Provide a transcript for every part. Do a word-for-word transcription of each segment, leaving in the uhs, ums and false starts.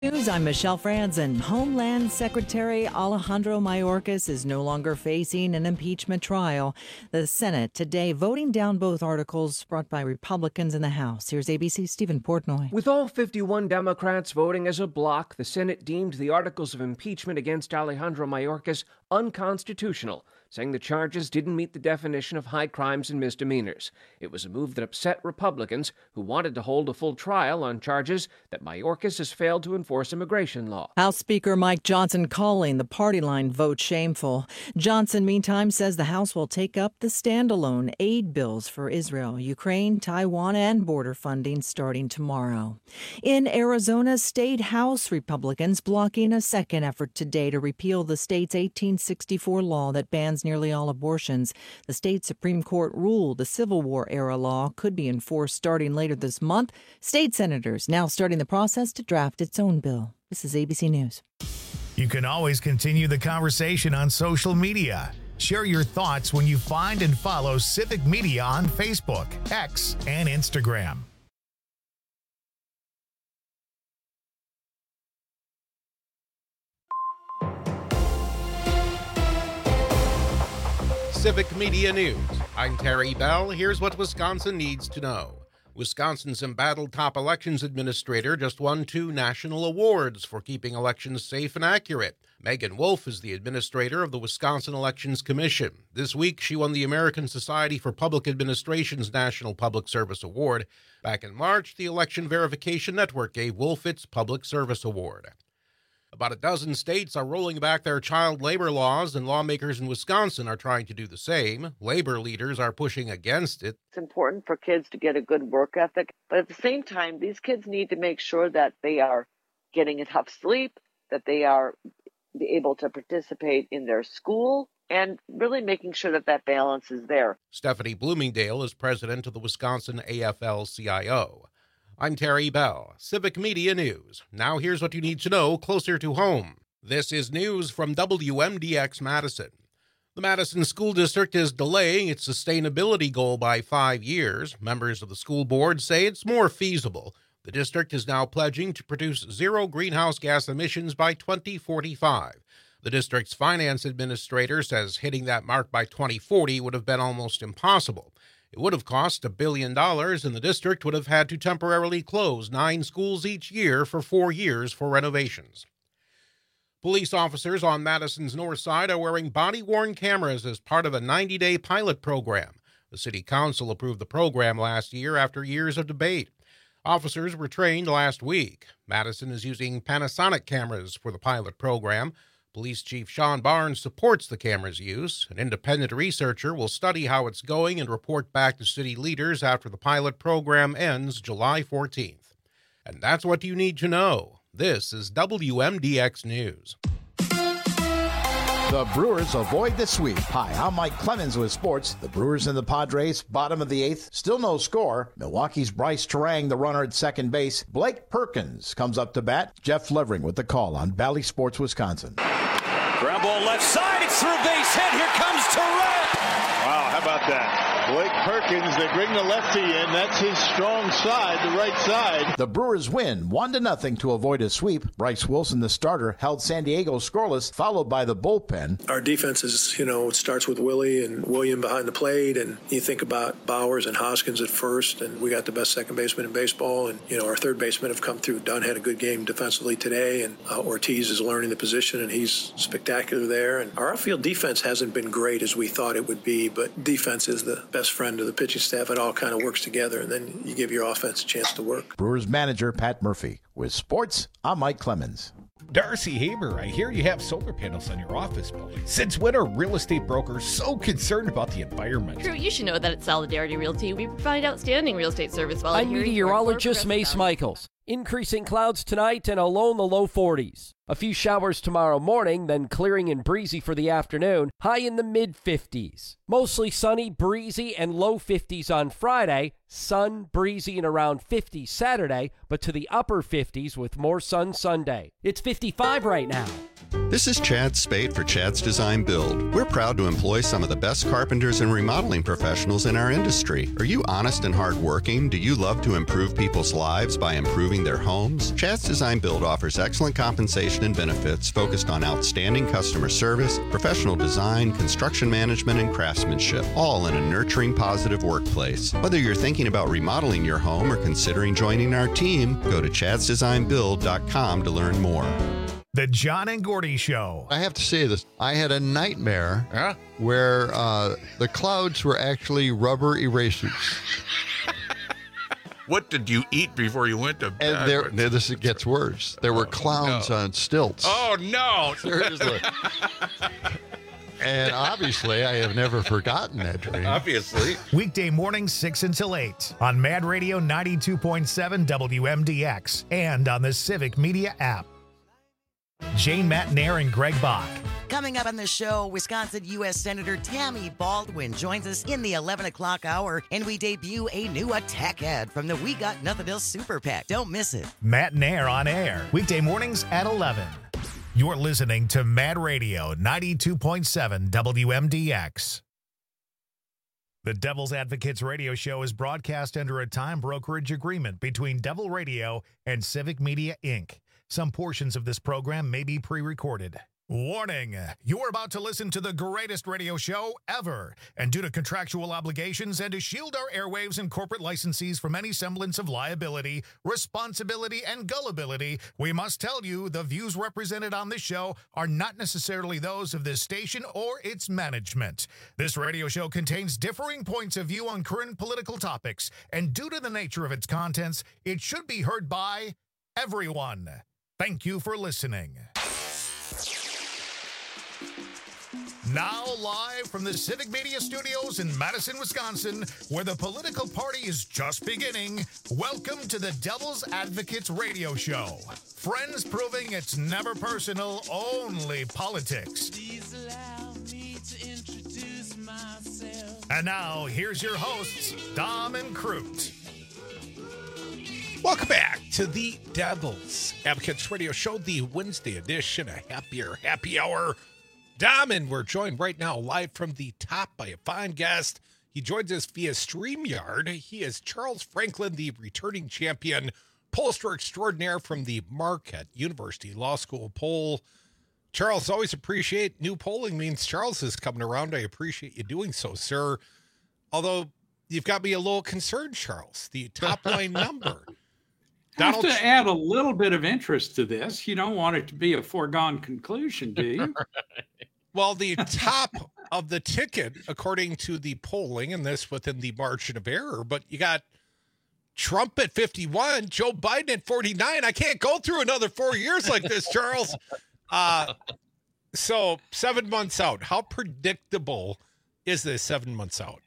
News, I'm Michelle Franzen. Homeland Secretary Alejandro Mayorkas is no longer facing an impeachment trial. The Senate today voting down both articles brought by Republicans in the House. Here's A B C's Stephen Portnoy. With all fifty-one Democrats voting as a bloc, the Senate deemed the articles of impeachment against Alejandro Mayorkas unconstitutional, saying the charges didn't meet the definition of high crimes and misdemeanors. It was a move that upset Republicans who wanted to hold a full trial on charges that Mayorkas has failed to enforce immigration law. House Speaker Mike Johnson calling the party line vote shameful. Johnson, meantime, says the House will take up the standalone aid bills for Israel, Ukraine, Taiwan, and border funding starting tomorrow. In Arizona, State House Republicans blocking a second effort today to repeal the state's eighteen sixty-four law that bans nearly all abortions. The state Supreme Court ruled the Civil War-era law could be enforced starting later this month. State senators now starting the process to draft its own bill. This is A B C News. You can always continue the conversation on social media. Share your thoughts when you find and follow Civic Media on Facebook, X, and Instagram. Civic Media News. I'm Terry Bell. Here's what Wisconsin needs to know. Wisconsin's embattled top elections administrator just won two national awards for keeping elections safe and accurate. Megan Wolf is the administrator of the Wisconsin Elections Commission. This week, she won the American Society for Public Administration's National Public Service Award. Back in March, the Election Verification Network gave Wolf its Public Service Award. About a dozen states are rolling back their child labor laws, and lawmakers in Wisconsin are trying to do the same. Labor leaders are pushing against it. It's important for kids to get a good work ethic, but at the same time, these kids need to make sure that they are getting enough sleep, that they are able to participate in their school, and really making sure that that balance is there. Stephanie Bloomingdale is president of the Wisconsin A F L C I O. I'm Terry Bell, Civic Media News. Now here's what you need to know closer to home. This is news from W M D X Madison. The Madison School District is delaying its sustainability goal by five years. Members of the school board say it's more feasible. The district is now pledging to produce zero greenhouse gas emissions by twenty forty-five. The district's finance administrator says hitting that mark by twenty forty would have been almost impossible. It would have cost a billion dollars, and the district would have had to temporarily close nine schools each year for four years for renovations. Police officers on Madison's north side are wearing body-worn cameras as part of a ninety-day pilot program. The city council approved the program last year after years of debate. Officers were trained last week. Madison is using Panasonic cameras for the pilot program. Police Chief Sean Barnes supports the camera's use. An independent researcher will study how it's going and report back to city leaders after the pilot program ends July fourteenth. And that's what you need to know. This is W M D X News. The Brewers avoid the sweep. Hi, I'm Mike Clemens with sports. The Brewers and the Padres, bottom of the eighth, still no score. Milwaukee's Bryce Terang, the runner at second base. Blake Perkins comes up to bat. Jeff Levering with the call on Valley Sports, Wisconsin. Ground ball left side, it's through base hit, here comes Terang. Wow, how about that? Blake Perkins, they bring the lefty in. That's his strong side, the right side. The Brewers win one to nothing to avoid a sweep. Bryce Wilson, the starter, held San Diego scoreless, followed by the bullpen. Our defense is, you know, it starts with Willie and William behind the plate, and you think about Bowers and Hoskins at first, and we got the best second baseman in baseball, and, you know, our third basemen have come through. Dunn had a good game defensively today, and uh, Ortiz is learning the position, and he's spectacular there. And our outfield defense hasn't been great as we thought it would be, but defense is the best friend of the pitching staff. It all kind of works together, and then you give your offense a chance to work. Brewers manager Pat Murphy. With sports, I'm Mike Clemens. Darcy Haber, I hear you have solar panels on your office building. Since when are real estate brokers so concerned about the environment? True, you should know that at Solidarity Realty, we provide outstanding real estate service while I'm meteorologist Mace Michaels. Increasing clouds tonight and a low in the low forties. A few showers tomorrow morning, then clearing and breezy for the afternoon, high in the mid-fifties. Mostly sunny, breezy, and low fifties on Friday. Sun, breezy, and around fifty Saturday, but to the upper fifties with more sun Sunday. It's fifty-five right now. This is Chad Spate for Chad's Design Build. We're proud to employ some of the best carpenters and remodeling professionals in our industry. Are you honest and hardworking? Do you love to improve people's lives by improving their homes? Chad's Design Build offers excellent compensation and benefits focused on outstanding customer service, professional design, construction management, and craftsmanship, all in a nurturing, positive workplace. Whether you're thinking about remodeling your home or considering joining our team, go to chads design build dot com to learn more. The John and Gordy Show. I have to say this. I had a nightmare huh? where uh, the clouds were actually rubber erasers. What did you eat before you went to bed? And there, there, this gets worse. There were clowns no. on stilts. Oh, no. Seriously. And obviously, I have never forgotten that dream. Obviously. Weekday mornings, six until eight on Mad Radio ninety-two point seven W M D X and on the Civic Media app. Jane Matnair and Greg Bach. Coming up on the show, Wisconsin U S Senator Tammy Baldwin joins us in the eleven o'clock hour, and we debut a new attack ad from the We Got Nothing Else Super PAC. Don't miss it. Matnair on air, weekday mornings at eleven. You're listening to Mad Radio ninety-two point seven W M D X. The Devil's Advocates radio show is broadcast under a time brokerage agreement between Devil Radio and Civic Media, Incorporated. Some portions of this program may be pre-recorded. Warning, you're about to listen to the greatest radio show ever. And due to contractual obligations and to shield our airwaves and corporate licensees from any semblance of liability, responsibility, and gullibility, we must tell you the views represented on this show are not necessarily those of this station or its management. This radio show contains differing points of view on current political topics, and due to the nature of its contents, it should be heard by everyone. Thank you for listening. Now live from the Civic Media Studios in Madison, Wisconsin, where the political party is just beginning, welcome to the Devil's Advocates radio show. Friends proving it's never personal, only politics. Please allow me to introduce myself. And now, here's your hosts, Dom and Crute. Welcome back to the Devil's Advocates Radio Show, the Wednesday edition, a happier happy hour. Dom, and we're joined right now live from the top by a fine guest. He joins us via StreamYard. He is Charles Franklin, the returning champion, pollster extraordinaire from the Marquette University Law School poll. Charles, always appreciate new polling means Charles is coming around. I appreciate you doing so, sir. Although you've got me a little concerned, Charles, the top line number. I have to add a little bit of interest to this. You don't want it to be a foregone conclusion, do you? Well, the top of the ticket, according to the polling, and this within the margin of error, but you got Trump at fifty-one, Joe Biden at forty-nine. I can't go through another four years like this, Charles. Uh, so seven months out, how predictable is this seven months out?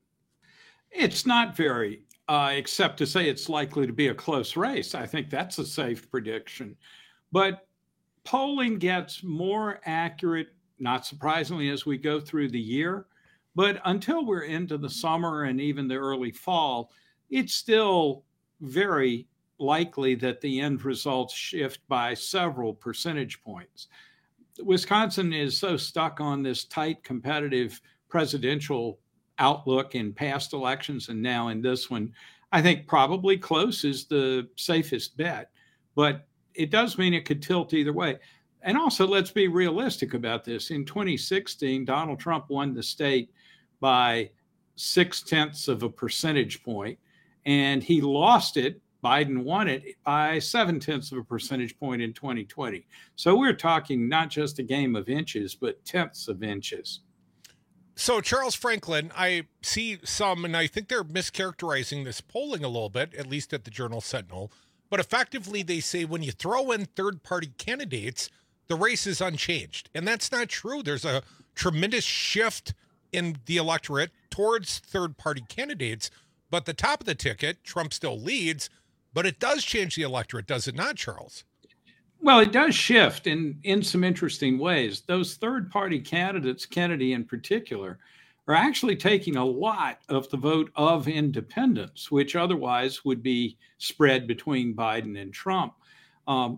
It's not very. Uh, except to say it's likely to be a close race. I think that's a safe prediction. But polling gets more accurate, not surprisingly, as we go through the year. But until we're into the summer and even the early fall, it's still very likely that the end results shift by several percentage points. Wisconsin is so stuck on this tight, competitive presidential outlook in past elections and now in this one. I think probably close is the safest bet, but it does mean it could tilt either way. And also, let's be realistic about this. In twenty sixteen, Donald Trump won the state by six tenths of a percentage point, and he lost it. Biden won it by seven tenths of a percentage point in twenty twenty. So we're talking not just a game of inches, but tenths of inches. So, Charles Franklin, I see some, and I think they're mischaracterizing this polling a little bit, at least at the Journal Sentinel. But effectively, they say when you throw in third-party candidates, the race is unchanged. And that's not true. There's a tremendous shift in the electorate towards third-party candidates. But the top of the ticket, Trump still leads, but it does change the electorate, does it not, Charles? Well, it does shift in, in some interesting ways. Those third-party candidates, Kennedy in particular, are actually taking a lot of the vote of independents, which otherwise would be spread between Biden and Trump. Um,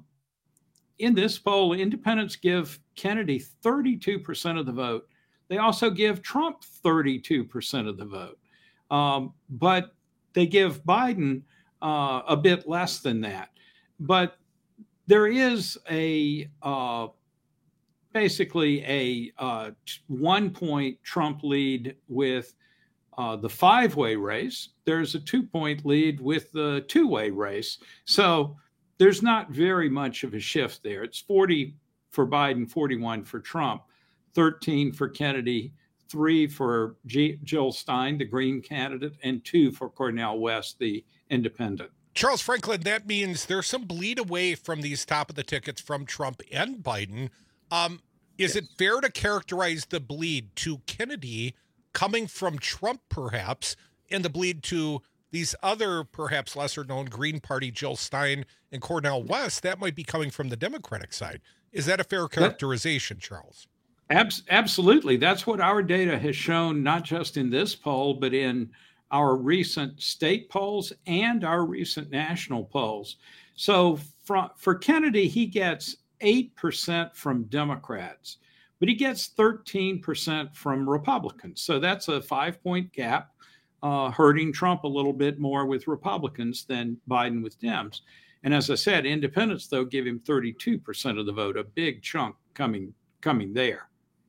in this poll, independents give Kennedy thirty-two percent of the vote. They also give Trump thirty-two percent of the vote. Um, but they give Biden uh, a bit less than that. But there is a uh, basically a uh, one-point Trump lead with uh, the five-way race. There's a two-point lead with the two-way race. So there's not very much of a shift there. It's forty for Biden, forty-one for Trump, thirteen for Kennedy, three for G- Jill Stein, the Green candidate, and two for Cornel West, the independent. Charles Franklin, that means there's some bleed away from these top of the tickets from Trump and Biden. Um, is it fair to characterize the bleed to Kennedy coming from Trump, perhaps, and the bleed to these other, perhaps lesser-known Green Party, Jill Stein and Cornel West, that might be coming from the Democratic side? Is that a fair characterization, Charles? Abs- absolutely. That's what our data has shown, not just in this poll, but in our recent state polls and our recent national polls. So for, for Kennedy, he gets eight percent from Democrats, but he gets thirteen percent from Republicans. So that's a five-point gap, uh, hurting Trump a little bit more with Republicans than Biden with Dems. And as I said, independents, though, give him thirty-two percent of the vote, a big chunk coming coming there.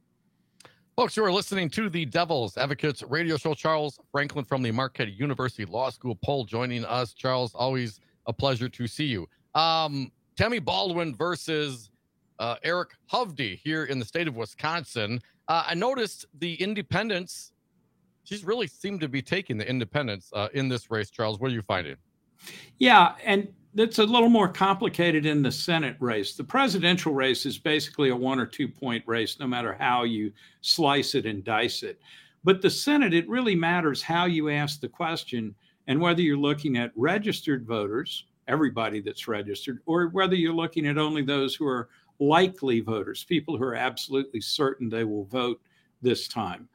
Folks, you are listening to the Devil's Advocates radio show. Charles Franklin from the Marquette University Law School poll joining us. Charles, always a pleasure to see you. Um, Tammy Baldwin versus uh, Eric Hovde here in the state of Wisconsin. Uh, I noticed the independents, she's really seemed to be taking the independents uh, in this race. Charles, what are you finding? Yeah, and it's a little more complicated in the Senate race. The presidential race is basically a one or two point race, no matter how you slice it and dice it. But the Senate, it really matters how you ask the question and whether you're looking at registered voters, everybody that's registered, or whether you're looking at only those who are likely voters, people who are absolutely certain they will vote this time.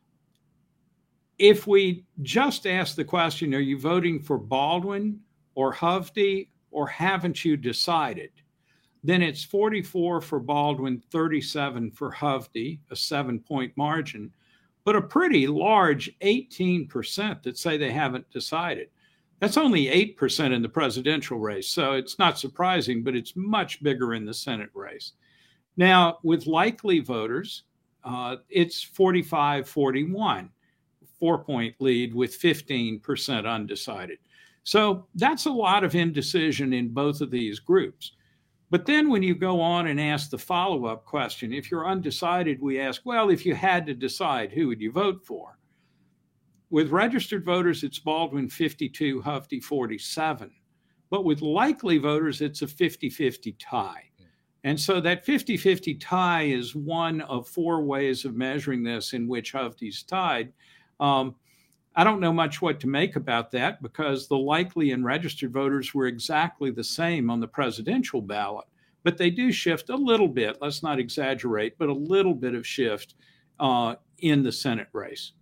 If we just ask the question, are you voting for Baldwin or Hovde, or haven't you decided? Then it's forty-four for Baldwin, thirty-seven for Hovde, a seven-point margin, but a pretty large eighteen percent that say they haven't decided. That's only eight percent in the presidential race, so it's not surprising, but it's much bigger in the Senate race. Now, with likely voters, uh, it's forty-five forty-one, four-point lead with fifteen percent undecided. So that's a lot of indecision in both of these groups. But then when you go on and ask the follow-up question, if you're undecided, we ask, well, if you had to decide, who would you vote for? With registered voters, it's Baldwin fifty-two, Hovde forty-seven. But with likely voters, it's a fifty-fifty tie. And so that fifty-fifty tie is one of four ways of measuring this in which Hovde's tied. Um, I don't know much what to make about that because the likely and registered voters were exactly the same on the presidential ballot, but they do shift a little bit. Let's not exaggerate, but a little bit of shift uh, in the Senate race.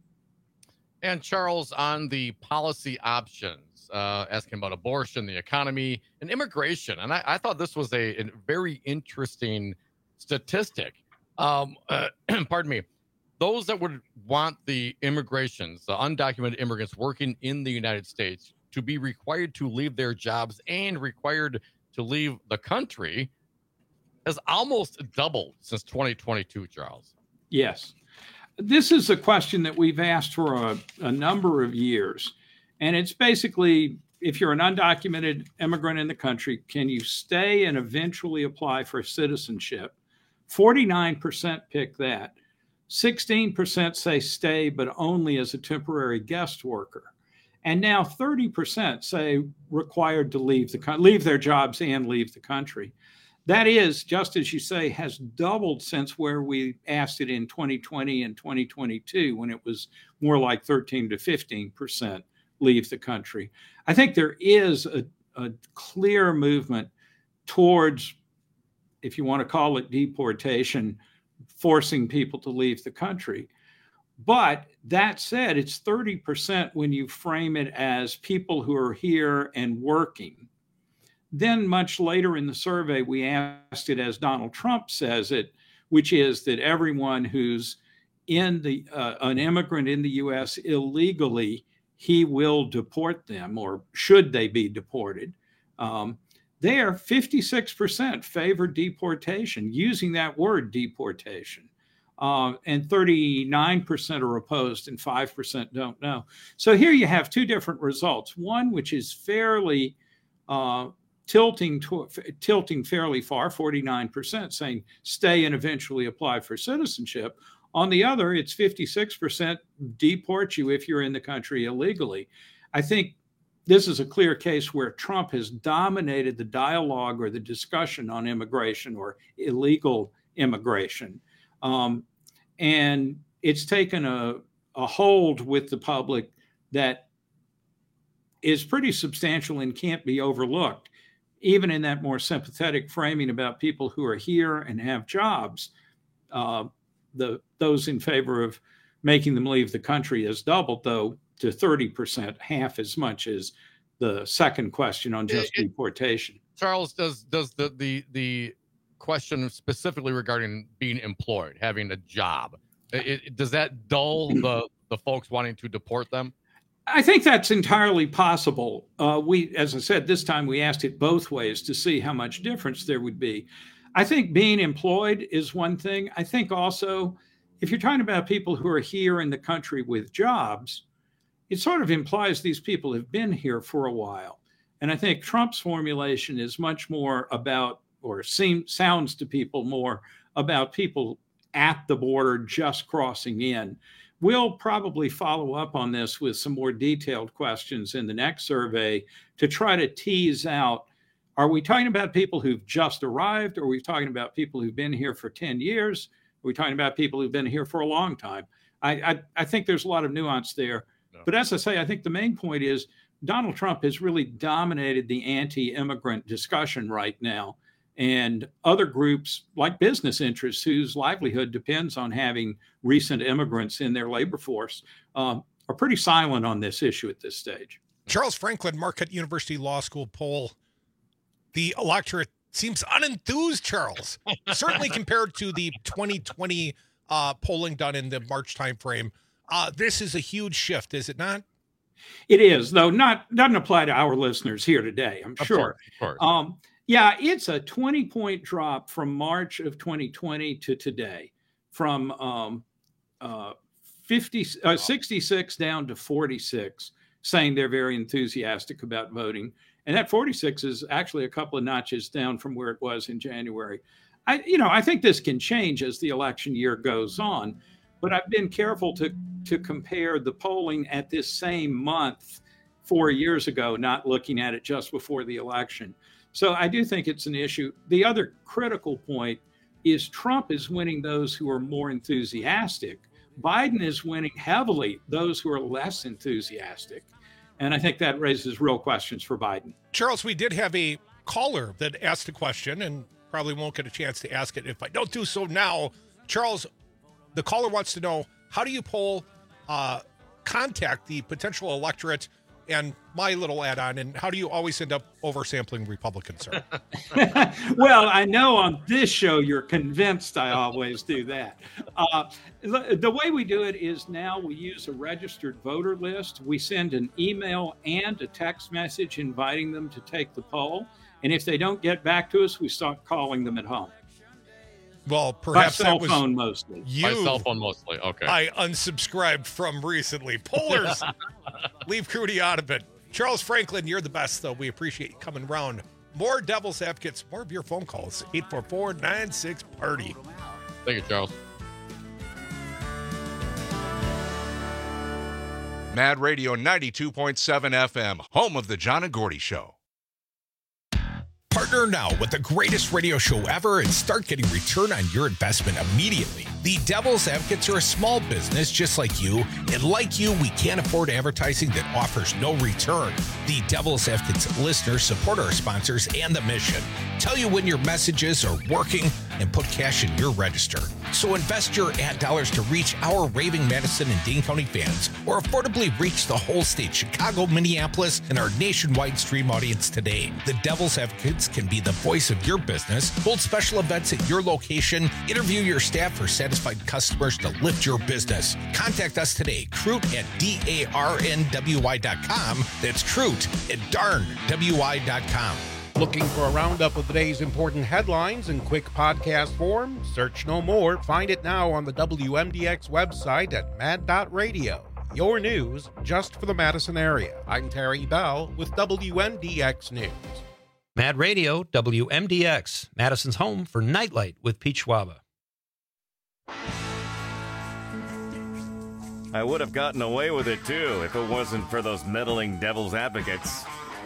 And Charles, on the policy options, uh, asking about abortion, the economy, and immigration. And I, I thought this was a, a very interesting statistic. Um, uh, pardon me. Those that would want the immigrations, the undocumented immigrants working in the United States, to be required to leave their jobs and required to leave the country has almost doubled since twenty twenty-two, Charles. Yes. This is a question that we've asked for a, a number of years. And it's basically, if you're an undocumented immigrant in the country, can you stay and eventually apply for citizenship? forty-nine percent pick that. sixteen percent say stay, but only as a temporary guest worker. And now thirty percent say required to leave the leave their jobs and leave the country. That is, just as you say, has doubled since where we asked it in twenty twenty and twenty twenty-two, when it was more like thirteen to fifteen percent leave the country. I think there is a, a clear movement towards if you want to call it deportation, forcing people to leave the country. But that said, it's thirty percent when you frame it as people who are here and working. Then much later in the survey, we asked it as Donald Trump says it, which is that everyone who's in the uh, an immigrant in the U S illegally, he will deport them, or should they be deported. Um, there, fifty-six percent favor deportation, using that word deportation. Uh, and thirty-nine percent are opposed and five percent don't know. So here you have two different results. One, which is fairly uh, tilting to, tilting fairly far, forty-nine percent saying stay and eventually apply for citizenship. On the other, it's fifty-six percent deport you if you're in the country illegally. I think this is a clear case where Trump has dominated the dialogue or the discussion on immigration or illegal immigration. Um, and it's taken a, a hold with the public that is pretty substantial and can't be overlooked. Even in that more sympathetic framing about people who are here and have jobs, uh, the those in favor of making them leave the country has doubled, though, to thirty percent, half as much as the second question on just it, deportation. Charles, does does the the the question specifically regarding being employed, having a job, it, it, does that dull the the folks wanting to deport them? I think that's entirely possible. Uh, we, as I said, this time we asked it both ways to see how much difference there would be. I think being employed is one thing. I think also, if you're talking about people who are here in the country with jobs, it sort of implies these people have been here for a while. And I think Trump's formulation is much more about, or seem, sounds to people more about people at the border just crossing in. We'll probably follow up on this with some more detailed questions in the next survey to try to tease out, are we talking about people who've just arrived? Or are we talking about people who've been here for ten years? Are we talking about people who've been here for a long time? I, I, I think there's a lot of nuance there. No. But as I say, I think the main point is Donald Trump has really dominated the anti-immigrant discussion right now. And other groups like business interests whose livelihood depends on having recent immigrants in their labor force um, are pretty silent on this issue at this stage. Charles Franklin, Marquette University Law School poll. The electorate seems unenthused, Charles, certainly compared to the twenty twenty uh, polling done in the March timeframe. Uh, this is a huge shift, is it not? It is, though not doesn't apply to our listeners here today, I'm of sure. Course, of course. Um, Yeah, it's a twenty-point drop from March of twenty twenty to today, from um, uh, fifty, uh, sixty-six down to forty-six, saying they're very enthusiastic about voting. And that forty-six is actually a couple of notches down from where it was in January. I, you know, I think this can change as the election year goes on, but I've been careful to to compare the polling at this same month four years ago, not looking at it just before the election. So I do think it's an issue. The other critical point is Trump is winning those who are more enthusiastic. Biden is winning heavily those who are less enthusiastic. And I think that raises real questions for Biden. Charles, we did have a caller that asked a question and probably won't get a chance to ask it if I don't do so now. Charles, the caller wants to know, how do you poll, uh, contact the potential electorate and my little add-on, and how do you always end up oversampling Republicans, sir? Well, I know on this show you're convinced I always do that. Uh, the way we do it is now we use a registered voter list. We send an email and a text message inviting them to take the poll. And if they don't get back to us, we start calling them at home. Well, perhaps By cell that was phone mostly. You, By cell phone mostly, okay. I unsubscribed from recently. Pollers, leave Crudy out of it. Charles Franklin, you're the best, though. We appreciate you coming around. More Devil's Advocates, more of your phone calls. eight four four, nine six, party. Thank you, Charles. Mad Radio ninety-two point seven F M, home of the John and Gordy Show. Partner now with the greatest radio show ever and start getting return on your investment immediately. The Devil's Advocates are a small business just like you, and like you, we can't afford advertising that offers no return. The Devil's Advocates listeners support our sponsors and the mission. Tell you when your messages are working and put cash in your register. So invest your ad dollars to reach our raving Madison and Dane County fans, or affordably reach the whole state, Chicago, Minneapolis, and our nationwide stream audience today. The Devil's Advocates can be the voice of your business, hold special events at your location, interview your staff for satisfied customers to lift your business. Contact us today, Crute at D A R N W I dot com. That's Crute at darn W I dot com. Looking for a roundup of the day's important headlines in quick podcast form? Search no more. Find it now on the W M D X website at mad dot radio. Your news just for the Madison area. I'm Terry Bell with W M D X News. Mad Radio, W M D X, Madison's home for Nightlight with Pete Schwaba. I would have gotten away with it, too, if it wasn't for those meddling Devil's Advocates.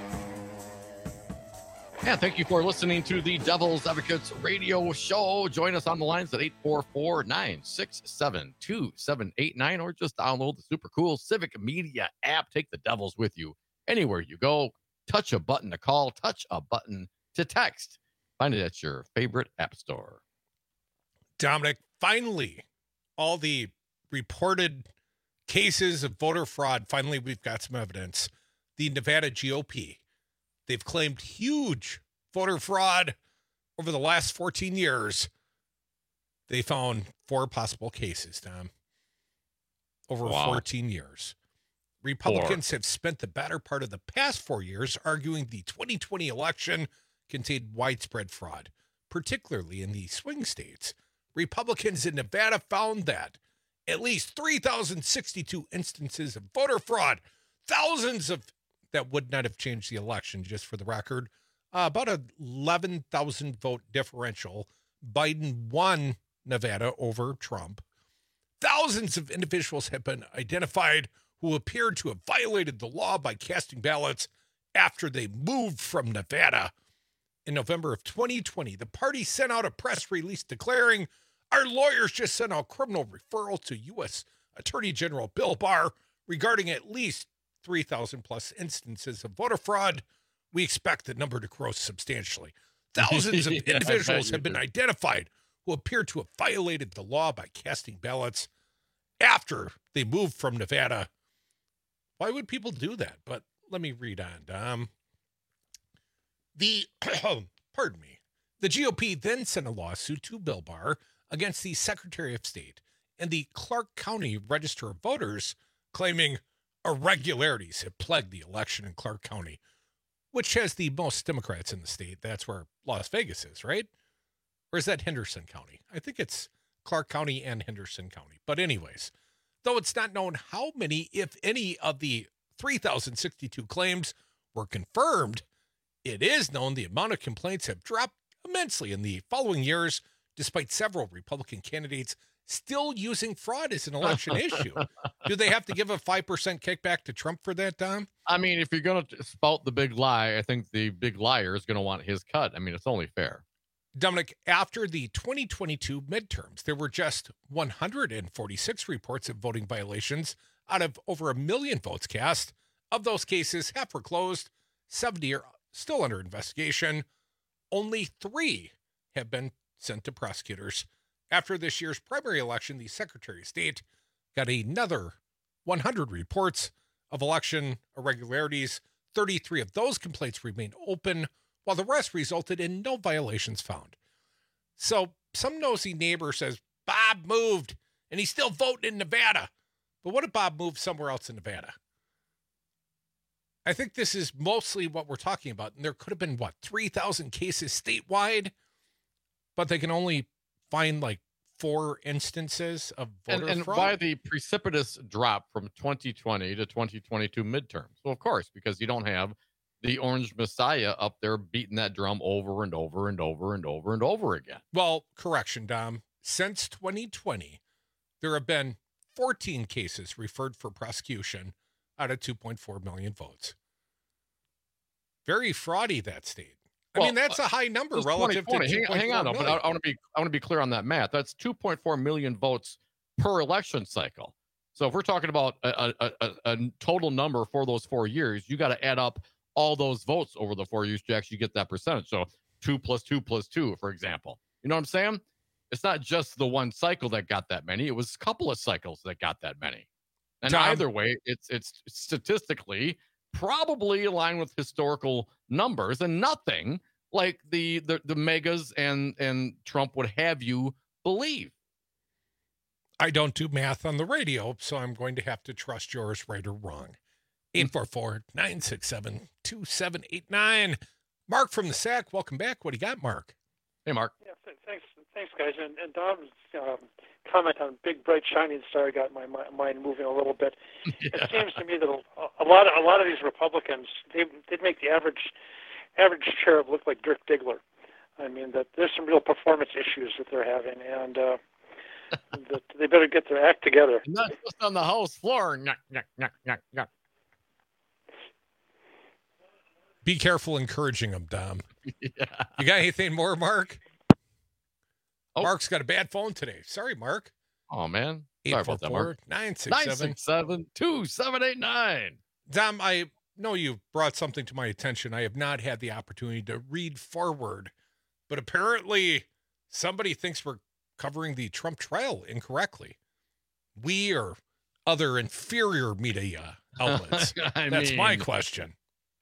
And thank you for listening to the Devil's Advocates radio show. Join us on the lines at eight four four, nine six seven, two seven eight nine, or just download the super cool Civic Media app. Take the Devils with you anywhere you go. Touch a button to call, touch a button to text. Find it at your favorite app store. Dominic, finally, all the reported cases of voter fraud, finally we've got some evidence. The Nevada G O P, they've claimed huge voter fraud over the last fourteen years. They found four possible cases, Tom, over wow. fourteen years. Republicans four. have spent the better part of the past four years arguing the twenty twenty election contained widespread fraud, particularly in the swing states. Republicans in Nevada found that at least three thousand sixty-two instances of voter fraud, thousands of that would not have changed the election, just for the record. Uh, about a eleven thousand vote differential. Biden won Nevada over Trump. Thousands of individuals have been identified who appeared to have violated the law by casting ballots after they moved from Nevada. In November of twenty twenty, the party sent out a press release declaring, "Our lawyers just sent out criminal referral to U S Attorney General Bill Barr regarding at least three thousand plus instances of voter fraud. We expect the number to grow substantially." Thousands of yeah, individuals have been identified who appear to have violated the law by casting ballots after they moved from Nevada. Why would people do that? But let me read on, Dom. The, pardon me, the G O P then sent a lawsuit to Bill Barr against the Secretary of State and the Clark County Register of Voters, claiming irregularities have plagued the election in Clark County, which has the most Democrats in the state. That's where Las Vegas is, right? Or is that Henderson County? I think it's Clark County and Henderson County. But anyways, though it's not known how many, if any, of the three thousand sixty-two claims were confirmed, it is known the amount of complaints have dropped immensely in the following years, despite several Republican candidates still using fraud as an election issue. Do they have to give a five percent kickback to Trump for that, Dom? I mean, if you're going to spout the big lie, I think the big liar is going to want his cut. I mean, it's only fair. Dominic, after the twenty twenty-two midterms, there were just one hundred forty-six reports of voting violations out of over a million votes cast. Of those cases, half were closed, seventy are still under investigation. Only three have been sent to prosecutors. After this year's primary election, the Secretary of State got another one hundred reports of election irregularities. thirty-three of those complaints remained open, while the rest resulted in no violations found. So some nosy neighbor says, Bob moved, and he's still voting in Nevada. But what if Bob moved somewhere else in Nevada? I think this is mostly what we're talking about. And there could have been, what, three thousand cases statewide? But they can only find like four instances of voter and, and fraud. why the precipitous drop from twenty twenty to twenty twenty-two midterms? Well, of course, because you don't have the Orange Messiah up there beating that drum over and over and over and over and over again. Well, correction, Dom. Since twenty twenty, there have been fourteen cases referred for prosecution out of two point four million votes. Very fraudy, that state. I mean, that's a high number relative to hang, hang on, though, but I, I want to be I want to be clear on that math. That's two point four million votes per election cycle. So if we're talking about a, a, a, a total number for those four years, you got to add up all those votes over the four years to actually get that percentage. So two plus two plus two, for example. You know what I'm saying? It's not just the one cycle that got that many. It was a couple of cycles that got that many. And Tom, either way, it's it's statistically probably aligned with historical numbers and nothing like the the, the megas and, and Trump would have you believe. I don't do math on the radio, so I'm going to have to trust yours, right or wrong. eight four four, nine six seven, two seven eight nine. Mark from the S A C, welcome back. What do you got, Mark? Hey, Mark. Yeah, thanks, thanks, guys. And, and Dom's um, comment on big, bright, shining star got my, my mind moving a little bit. Yeah. It seems to me that a, a lot of a lot of these Republicans, they they'd make the average average cherub look like Dirk Diggler. I mean, that there's some real performance issues that they're having, and uh, that they better get their act together. Not just on the House floor. Nyah, nyah, nyah, nyah, nyah. Be careful encouraging them, Dom. Yeah. You got anything more, Mark? Oh. Mark's got a bad phone today. Sorry, Mark. Oh, man. Sorry about that, Mark. nine six seven, nine six seven, two seven eight nine. Dom, I know you brought something to my attention. I have not had the opportunity to read forward, but apparently somebody thinks we're covering the Trump trial incorrectly. We or other inferior media outlets. I That's mean, my question.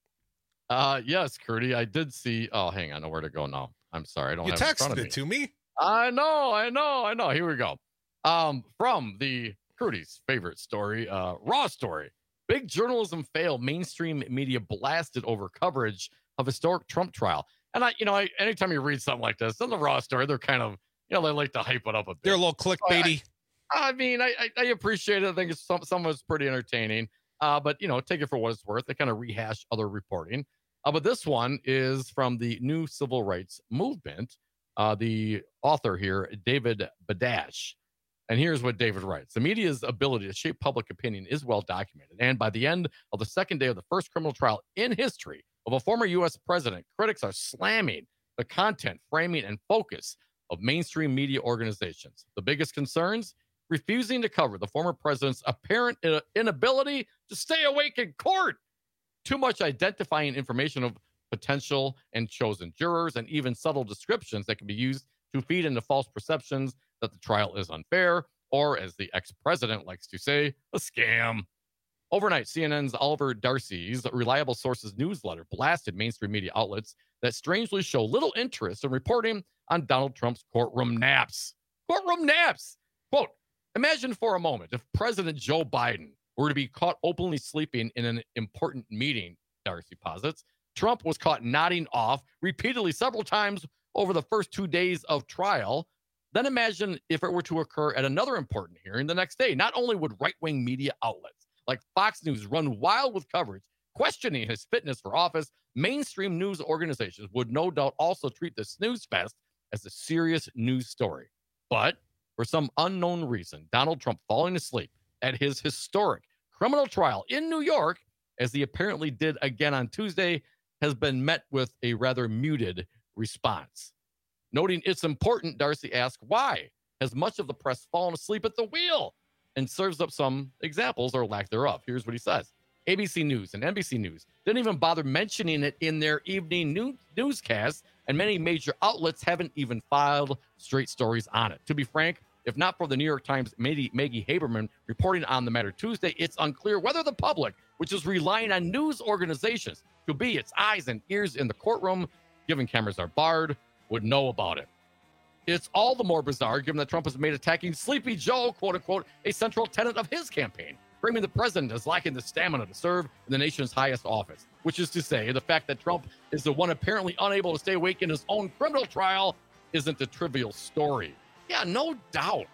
Uh, yes, Curdy, I did see. Oh, hang on. I know where to go now. I'm sorry. I don't you have it in front texted of me. it to me. I know. I know. I know. Here we go. Um, from the Curdy's favorite story, uh, Raw story. Big journalism fail. Mainstream media blasted over coverage of historic Trump trial. And I, you know, I, anytime you read something like this, in the Raw story, they're kind of, you know, they like to hype it up a bit. They're a little clickbaity. So I, I mean, I, I, I appreciate it. I think it's some, some of it's pretty entertaining. Uh, but you know, take it for what it's worth. They kind of rehash other reporting. Uh, but this one is from the New Civil Rights Movement. Uh, the author here, David Badash. And here's what David writes. The media's ability to shape public opinion is well documented. And by the end of the second day of the first criminal trial in history of a former U S president, critics are slamming the content, framing, and focus of mainstream media organizations. The biggest concerns? Refusing to cover the former president's apparent inability to stay awake in court. Too much identifying information of potential and chosen jurors, and even subtle descriptions that can be used to feed into false perceptions that the trial is unfair, or, as the ex-president likes to say, a scam. Overnight, C N N's Oliver Darcy's Reliable Sources newsletter blasted mainstream media outlets that strangely show little interest in reporting on Donald Trump's courtroom naps. Courtroom naps! Quote, imagine for a moment if President Joe Biden were to be caught openly sleeping in an important meeting, Darcy posits. Trump was caught nodding off repeatedly several times over the first two days of trial. Then imagine if it were to occur at another important hearing the next day. Not only would right-wing media outlets like Fox News run wild with coverage, questioning his fitness for office, mainstream news organizations would no doubt also treat the snooze fest as a serious news story. But for some unknown reason, Donald Trump falling asleep at his historic criminal trial in New York, as he apparently did again on Tuesday, has been met with a rather muted response. Noting it's important, Darcy asks, why has much of the press fallen asleep at the wheel? And serves up some examples or lack thereof. Here's what he says. A B C News and N B C News didn't even bother mentioning it in their evening new- newscasts, and many major outlets haven't even filed straight stories on it. To be frank, if not for the New York Times' Maggie, Maggie Haberman reporting on the matter Tuesday, it's unclear whether the public, which is relying on news organizations to be its eyes and ears in the courtroom, given cameras are barred, would know about it. It's all the more bizarre given that Trump has made attacking Sleepy Joe, quote unquote, a central tenet of his campaign, framing the president as lacking the stamina to serve in the nation's highest office, which is to say the fact that Trump is the one apparently unable to stay awake in his own criminal trial isn't a trivial story. Yeah, no doubt.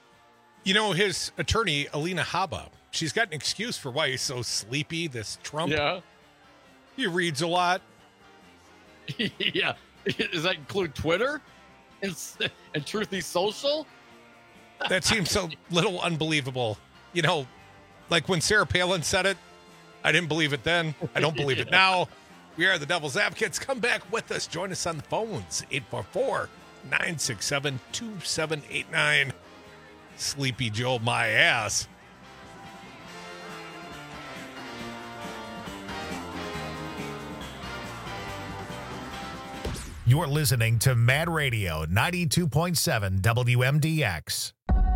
You know, his attorney, Alina Habba, she's got an excuse for why he's so sleepy, this Trump. Yeah. He reads a lot. Yeah. Does that include Twitter and, and Truthy Social? That seems a little unbelievable. You know, like when Sarah Palin said it, I didn't believe it then. I don't believe yeah. it now. We are the Devil's Advocates. Come back with us. Join us on the phones. eight four four, nine six seven, two seven eight nine. Sleepy Joe, my ass. You're listening to Mad Radio ninety-two point seven W M D X.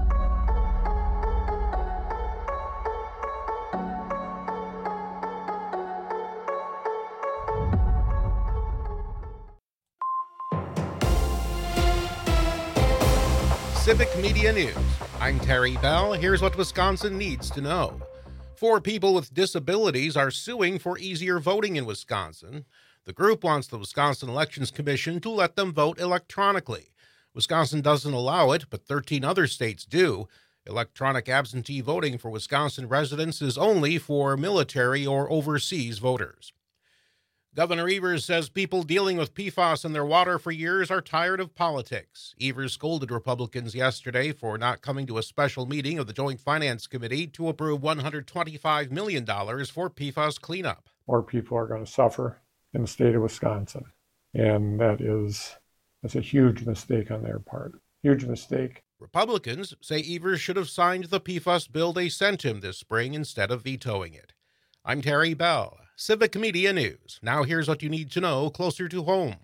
Civic Media News. I'm Terry Bell. Here's what Wisconsin needs to know. Four people with disabilities are suing for easier voting in Wisconsin. The group wants the Wisconsin Elections Commission to let them vote electronically. Wisconsin doesn't allow it, but thirteen other states do. Electronic absentee voting for Wisconsin residents is only for military or overseas voters. Governor Evers says people dealing with P FAS in their water for years are tired of politics. Evers scolded Republicans yesterday for not coming to a special meeting of the Joint Finance Committee to approve one hundred twenty-five million dollars for P FAS cleanup. More people are going to suffer in the state of Wisconsin, and that is that's a huge mistake on their part. Huge mistake. Republicans say Evers should have signed the P FAS bill they sent him this spring instead of vetoing it. I'm Terry Bell. Civic Media News. Now here's what you need to know closer to home.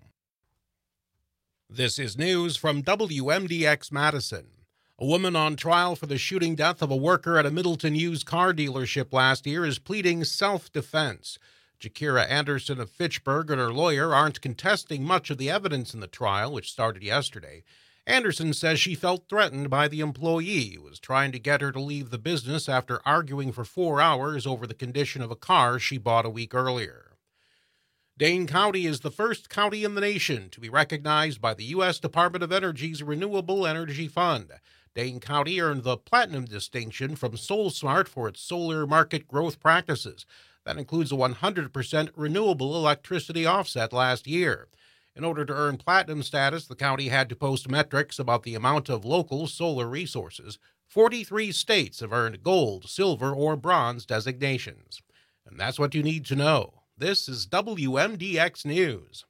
This is news from W M D X Madison. A woman on trial for the shooting death of a worker at a Middleton used car dealership last year is pleading self-defense. Jakira Anderson of Fitchburg and her lawyer aren't contesting much of the evidence in the trial, which started yesterday. Anderson says she felt threatened by the employee who was trying to get her to leave the business after arguing for four hours over the condition of a car she bought a week earlier. Dane County is the first county in the nation to be recognized by the U S Department of Energy's Renewable Energy Fund. Dane County earned the Platinum distinction from SolSmart for its solar market growth practices. That includes a one hundred percent renewable electricity offset last year. In order to earn platinum status, the county had to post metrics about the amount of local solar resources. forty-three states have earned gold, silver, or bronze designations. And that's what you need to know. This is W M D X News.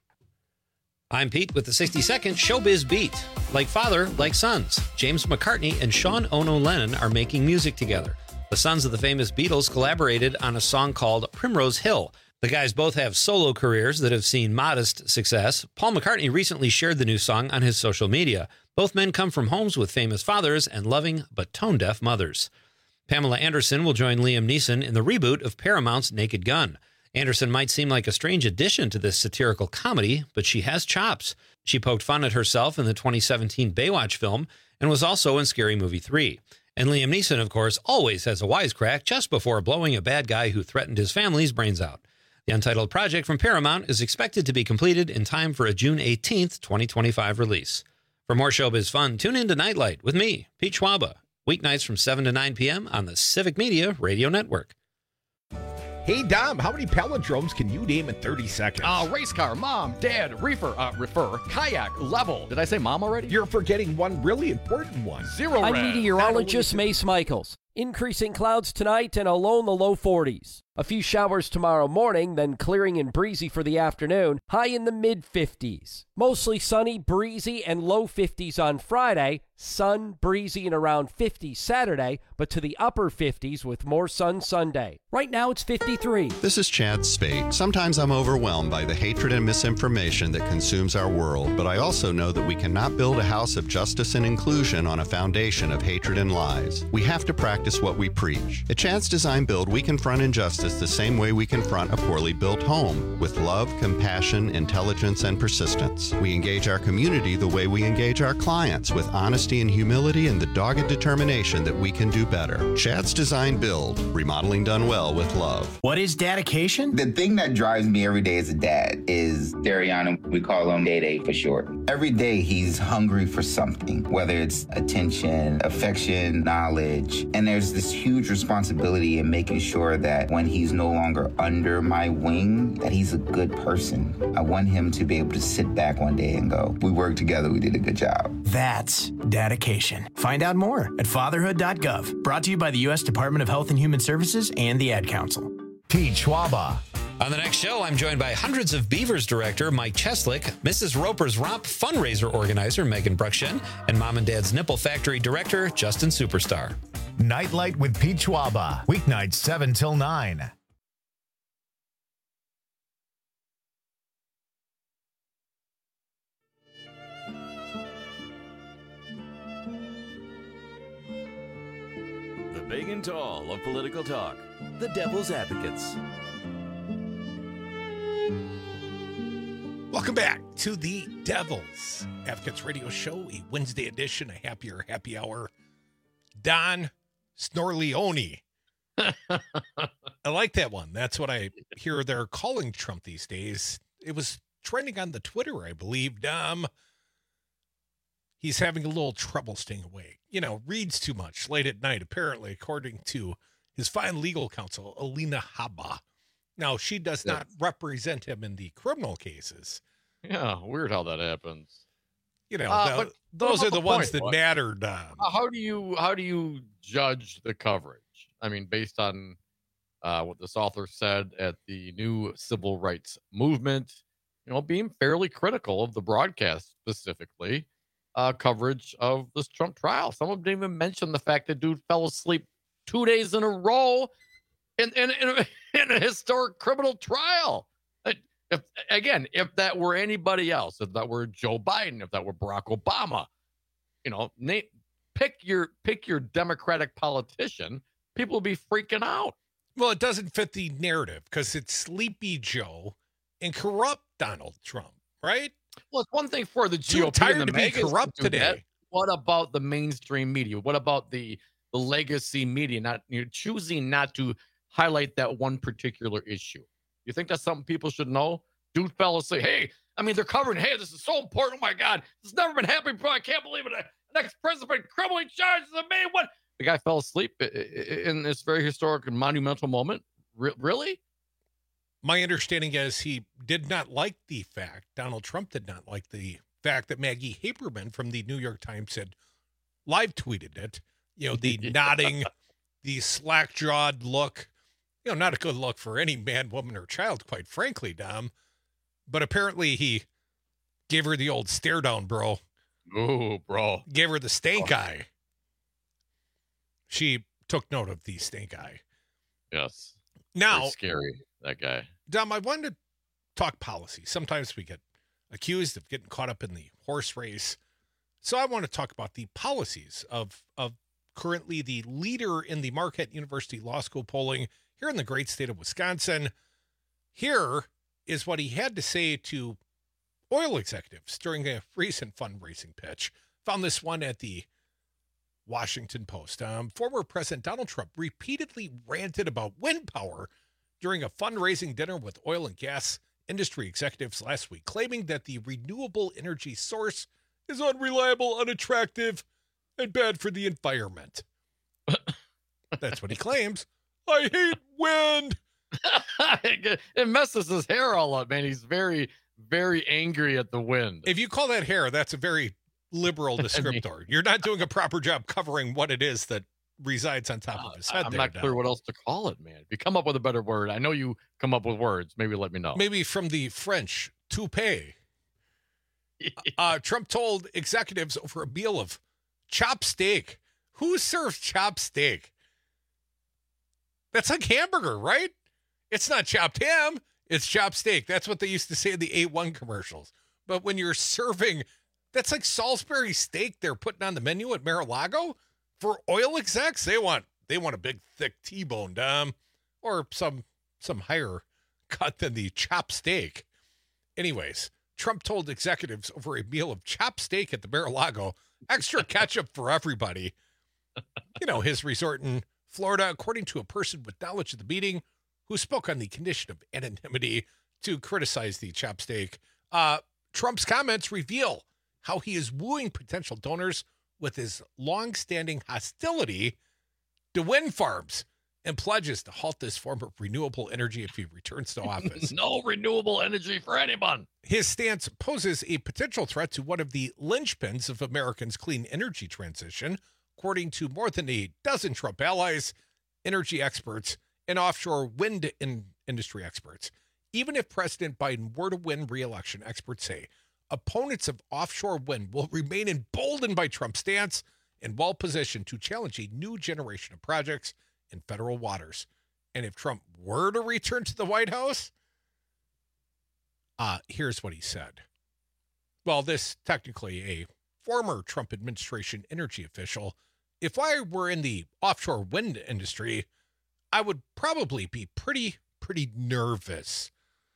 I'm Pete with the sixty second Showbiz Beat. Like father, like sons, James McCartney and Sean Ono Lennon are making music together. The sons of the famous Beatles collaborated on a song called Primrose Hill. The guys both have solo careers that have seen modest success. Paul McCartney recently shared the new song on his social media. Both men come from homes with famous fathers and loving but tone-deaf mothers. Pamela Anderson will join Liam Neeson in the reboot of Paramount's Naked Gun. Anderson might seem like a strange addition to this satirical comedy, but she has chops. She poked fun at herself in the twenty seventeen Baywatch film and was also in Scary Movie three. And Liam Neeson, of course, always has a wisecrack just before blowing a bad guy who threatened his family's brains out. The untitled project from Paramount is expected to be completed in time for a June eighteenth, twenty twenty-five release. For more showbiz fun, tune in to Nightlight with me, Pete Schwaba, weeknights from seven to nine p.m. on the Civic Media Radio Network. Hey, Dom, how many palindromes can you name in thirty seconds? Uh, race car, mom, dad, reefer, uh, refer, kayak, level. Did I say mom already? You're forgetting one really important one. Zero I'm red. meteorologist Mace Michaels. Increasing clouds tonight and a low in the low forties. A few showers tomorrow morning, then clearing and breezy for the afternoon, high in the mid fifties. Mostly sunny, breezy, and low fifties on Friday. Sun, breezy, and around fifty Saturday, but to the upper fifties with more sun Sunday. Right now it's fifty-three. This is Chad Spate. Sometimes I'm overwhelmed by the hatred and misinformation that consumes our world, but I also know that we cannot build a house of justice and inclusion on a foundation of hatred and lies. We have to practice what we preach. At Chad's Design Build, we confront injustice the same way we confront a poorly built home, with love, compassion, intelligence, and persistence. We engage our community the way we engage our clients, with honesty and humility and the dogged determination that we can do better. Chad's Design Build, remodeling done well with love. What is dedication? The thing that drives me every day as a dad is Dariana. We call him Day Day for short. Every day he's hungry for something, whether it's attention, affection, knowledge, and there's this huge responsibility in making sure that when he's no longer under my wing, that he's a good person. I want him to be able to sit back one day and go, we worked together, we did a good job. That's dedication. Find out more at fatherhood dot gov. Brought to you by the U S Department of Health and Human Services and the Ad Council. Pete Schwaba. On the next show, I'm joined by Hundreds of Beavers director Mike Cheslick, Missus Roper's Romp fundraiser organizer Megan Bruckshen, and Mom and Dad's Nipple Factory director Justin Superstar. Nightlight with Pete Schwaba, weeknights seven till nine. The big and tall of political talk, the Devil's Advocates. Welcome back to the Devil's Advocates Radio Show, a Wednesday edition, a happier happy hour. Don Snorleone. I like that one. That's what I hear they're calling Trump these days. It was trending on the Twitter, I believe. Um, he's having a little trouble staying awake. You know, reads too much late at night, apparently, according to his fine legal counsel, Alina Habba. Now, she does Yes. not represent him in the criminal cases. Yeah, weird how that happens. You know, Uh, the- but what those about are the, the ones point, that what? mattered. Um, Uh, How do you how do you judge the coverage? I mean, based on uh, what this author said at the new civil rights movement, you know, being fairly critical of the broadcast, specifically uh, coverage of this Trump trial. Some of them didn't even mention the fact that dude fell asleep two days in a row in in in a, in a historic criminal trial. Uh, If again, if that were anybody else, if that were Joe Biden, if that were Barack Obama, you know, Nate, pick your pick your Democratic politician, people will be freaking out. Well, it doesn't fit the narrative because it's Sleepy Joe and corrupt Donald Trump, right? Well, it's one thing for the Too G O P tired and the to be megas corrupt to do that. today. What about the mainstream media? What about the the legacy media? Not you're choosing not to highlight that one particular issue. You think that's something people should know? Dude fell asleep. Hey, I mean, they're covering. Hey, this is so important. Oh my God, this has never been happening before. I can't believe it. The next president criminally charged the main one. The guy fell asleep i- i- in this very historic and monumental moment. Re- really? My understanding is he did not like the fact, Donald Trump did not like the fact that Maggie Haberman from the New York Times had live tweeted it. You know, the nodding, the slack jawed look. You know, not a good look for any man, woman, or child, quite frankly, Dom. But apparently he gave her the old stare down, bro. Ooh, bro. Gave her the stank eye. She took note of the stank eye. Yes. Now, Very scary, that guy. Dom, I wanted to talk policy. Sometimes we get accused of getting caught up in the horse race. So I want to talk about the policies of, of currently the leader in the Marquette University Law School polling here in the great state of Wisconsin. Here is what he had to say to oil executives during a recent fundraising pitch. Found this one at the Washington Post. Um, former President Donald Trump repeatedly ranted about wind power during a fundraising dinner with oil and gas industry executives last week, claiming that the renewable energy source is unreliable, unattractive, and bad for the environment. That's what he claims. I hate wind. It messes his hair all up, man. He's very, very angry at the wind. If you call that hair, that's a very liberal descriptor. You're not doing a proper job covering what it is that resides on top of his head. I'm there, not Don. clear what else to call it, man. If you come up with a better word, I know you come up with words. Maybe let me know. Maybe from the French, toupee. uh, Trump told executives over a meal of chopped steak. Who serves chopped steak? That's like hamburger, right? It's not chopped ham. It's chopped steak. That's what they used to say in the A one commercials. But when you're serving, that's like Salisbury steak they're putting on the menu at Mar-a-Lago for oil execs. They want they want a big thick T-bone, Dom, or some some higher cut than the chopped steak. Anyways, Trump told executives over a meal of chopped steak at the Mar-a-Lago, extra ketchup for everybody. You know, his resort in Florida, according to a person with knowledge of the meeting who spoke on the condition of anonymity to criticize the chopstick. Uh, Trump's comments reveal how he is wooing potential donors with his long-standing hostility to wind farms and pledges to halt this form of renewable energy if he returns to office. No renewable energy for anyone. His stance poses a potential threat to one of the linchpins of Americans' clean energy transition, according to more than a dozen Trump allies, energy experts, and offshore wind in- industry experts. Even if President Biden were to win re-election, experts say opponents of offshore wind will remain emboldened by Trump's stance and well-positioned to challenge a new generation of projects in federal waters. And if Trump were to return to the White House, uh, here's what he said. Well, this technically a former Trump administration energy official. If I were in the offshore wind industry, I would probably be pretty, pretty nervous.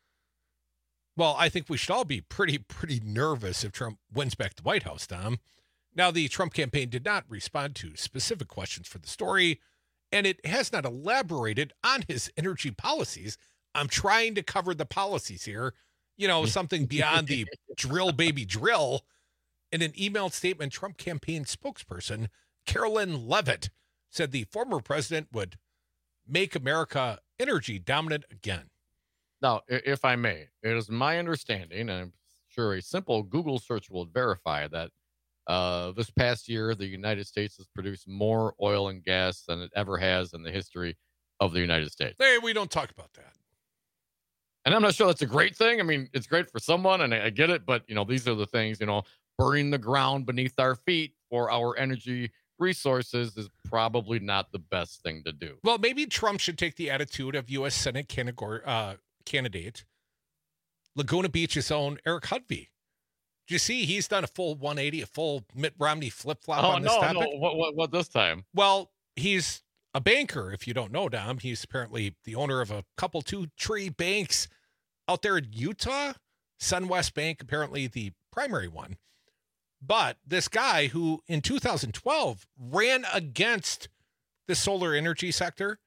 Well, I think we should all be pretty, pretty nervous if Trump wins back the White House, Tom. Now, the Trump campaign did not respond to specific questions for the story, and it has not elaborated on his energy policies. I'm trying to cover the policies here, you know, something beyond the drill, baby, drill. In an emailed statement, Trump campaign spokesperson Carolyn Levitt said the former president would make America energy dominant again. Now, if I may, it is my understanding, and I'm sure a simple Google search will verify that uh, this past year, the United States has produced more oil and gas than it ever has in the history of the United States. Hey, we don't talk about that. And I'm not sure that's a great thing. I mean, it's great for someone, and I, I get it, but, you know, these are the things, you know, burning the ground beneath our feet for our energy resources is probably not the best thing to do. Well, maybe Trump should take the attitude of U S Senate candidate, uh, candidate Laguna Beach's own Eric Hudvey. Do you see he's done a full one eighty, a full Mitt Romney flip-flop oh, on this no, topic? no, what, what, what this time? Well, he's a banker, if you don't know, Dom. He's apparently the owner of a couple two-tree banks out there in Utah. SunWest Bank, apparently the primary one. But this guy who in two thousand twelve ran against the solar energy sector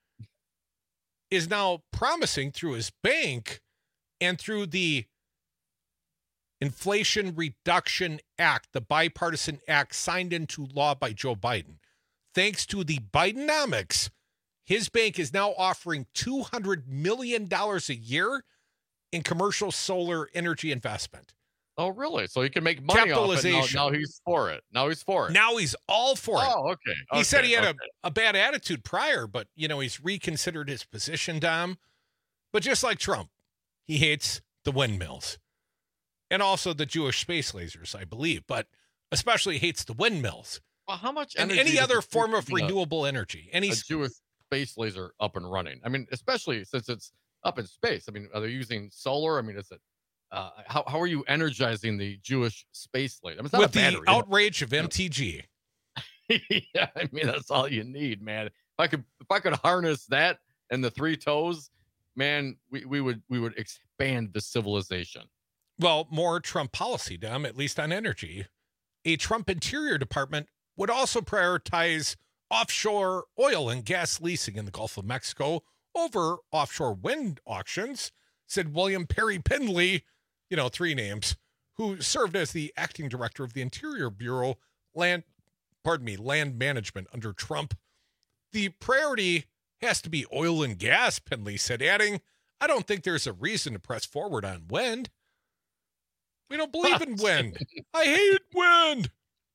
is now promising through his bank and through the Inflation Reduction Act, the bipartisan act signed into law by Joe Biden. Thanks to the Bidenomics, his bank is now offering two hundred million dollars a year in commercial solar energy investment. Oh, really? So he can make money off it. Now, now he's for it. Now he's for it. Now he's all for it. Oh, okay. He okay. said he had okay. a, a bad attitude prior, but, you know, he's reconsidered his position, Dom. But just like Trump, he hates the windmills and also the Jewish space lasers, I believe, but especially hates the windmills. Well, how much and energy any other form of a, renewable energy? Any a Jewish space laser up and running? I mean, especially since it's up in space. I mean, are they using solar? I mean, is it uh, how how are you energizing the Jewish space laser? I mean, it's not with a battery, the outrage of M T G. Yeah, I mean that's all you need, man. If I could if I could harness that and the three toes, man, we, we would we would expand the civilization. Well, more Trump policy, Dom, at least on energy. A Trump Interior Department would also prioritize offshore oil and gas leasing in the Gulf of Mexico over offshore wind auctions, said William Perry Pendley, you know, three names, who served as the acting director of the Interior Bureau land, pardon me, land management under Trump. The priority has to be oil and gas, Pendley said, adding, I don't think there's a reason to press forward on wind. We don't believe in wind. I hate wind.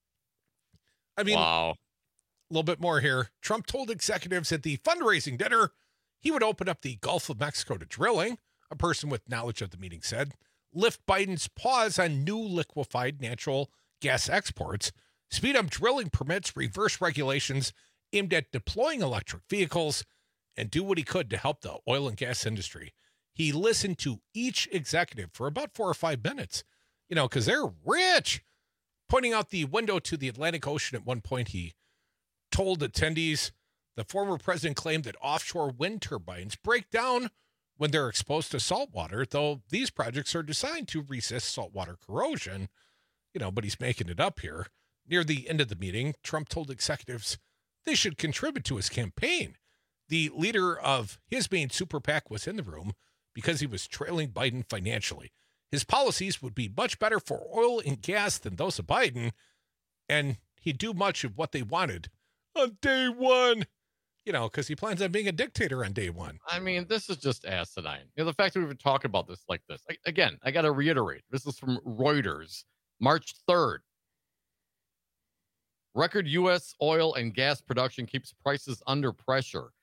I mean, wow. A little bit more here. Trump told executives at the fundraising dinner he would open up the Gulf of Mexico to drilling, a person with knowledge of the meeting said, lift Biden's pause on new liquefied natural gas exports, speed up drilling permits, reverse regulations aimed at deploying electric vehicles, and do what he could to help the oil and gas industry. He listened to each executive for about four or five minutes, you know, because they're rich. Pointing out the window to the Atlantic Ocean at one point, he told attendees the former president claimed that offshore wind turbines break down when they're exposed to salt water, though these projects are designed to resist saltwater corrosion. You know, but he's making it up here. Near the end of the meeting, Trump told executives they should contribute to his campaign. The leader of his main super PAC was in the room because he was trailing Biden financially. His policies would be much better for oil and gas than those of Biden, and he'd do much of what they wanted on day one. You know, because he plans on being a dictator on day one. I mean, this is just asinine. You know, the fact that we've been talking about this like this. I, again, I got to reiterate. This is from Reuters, March third. Record U S oil and gas production keeps prices under pressure.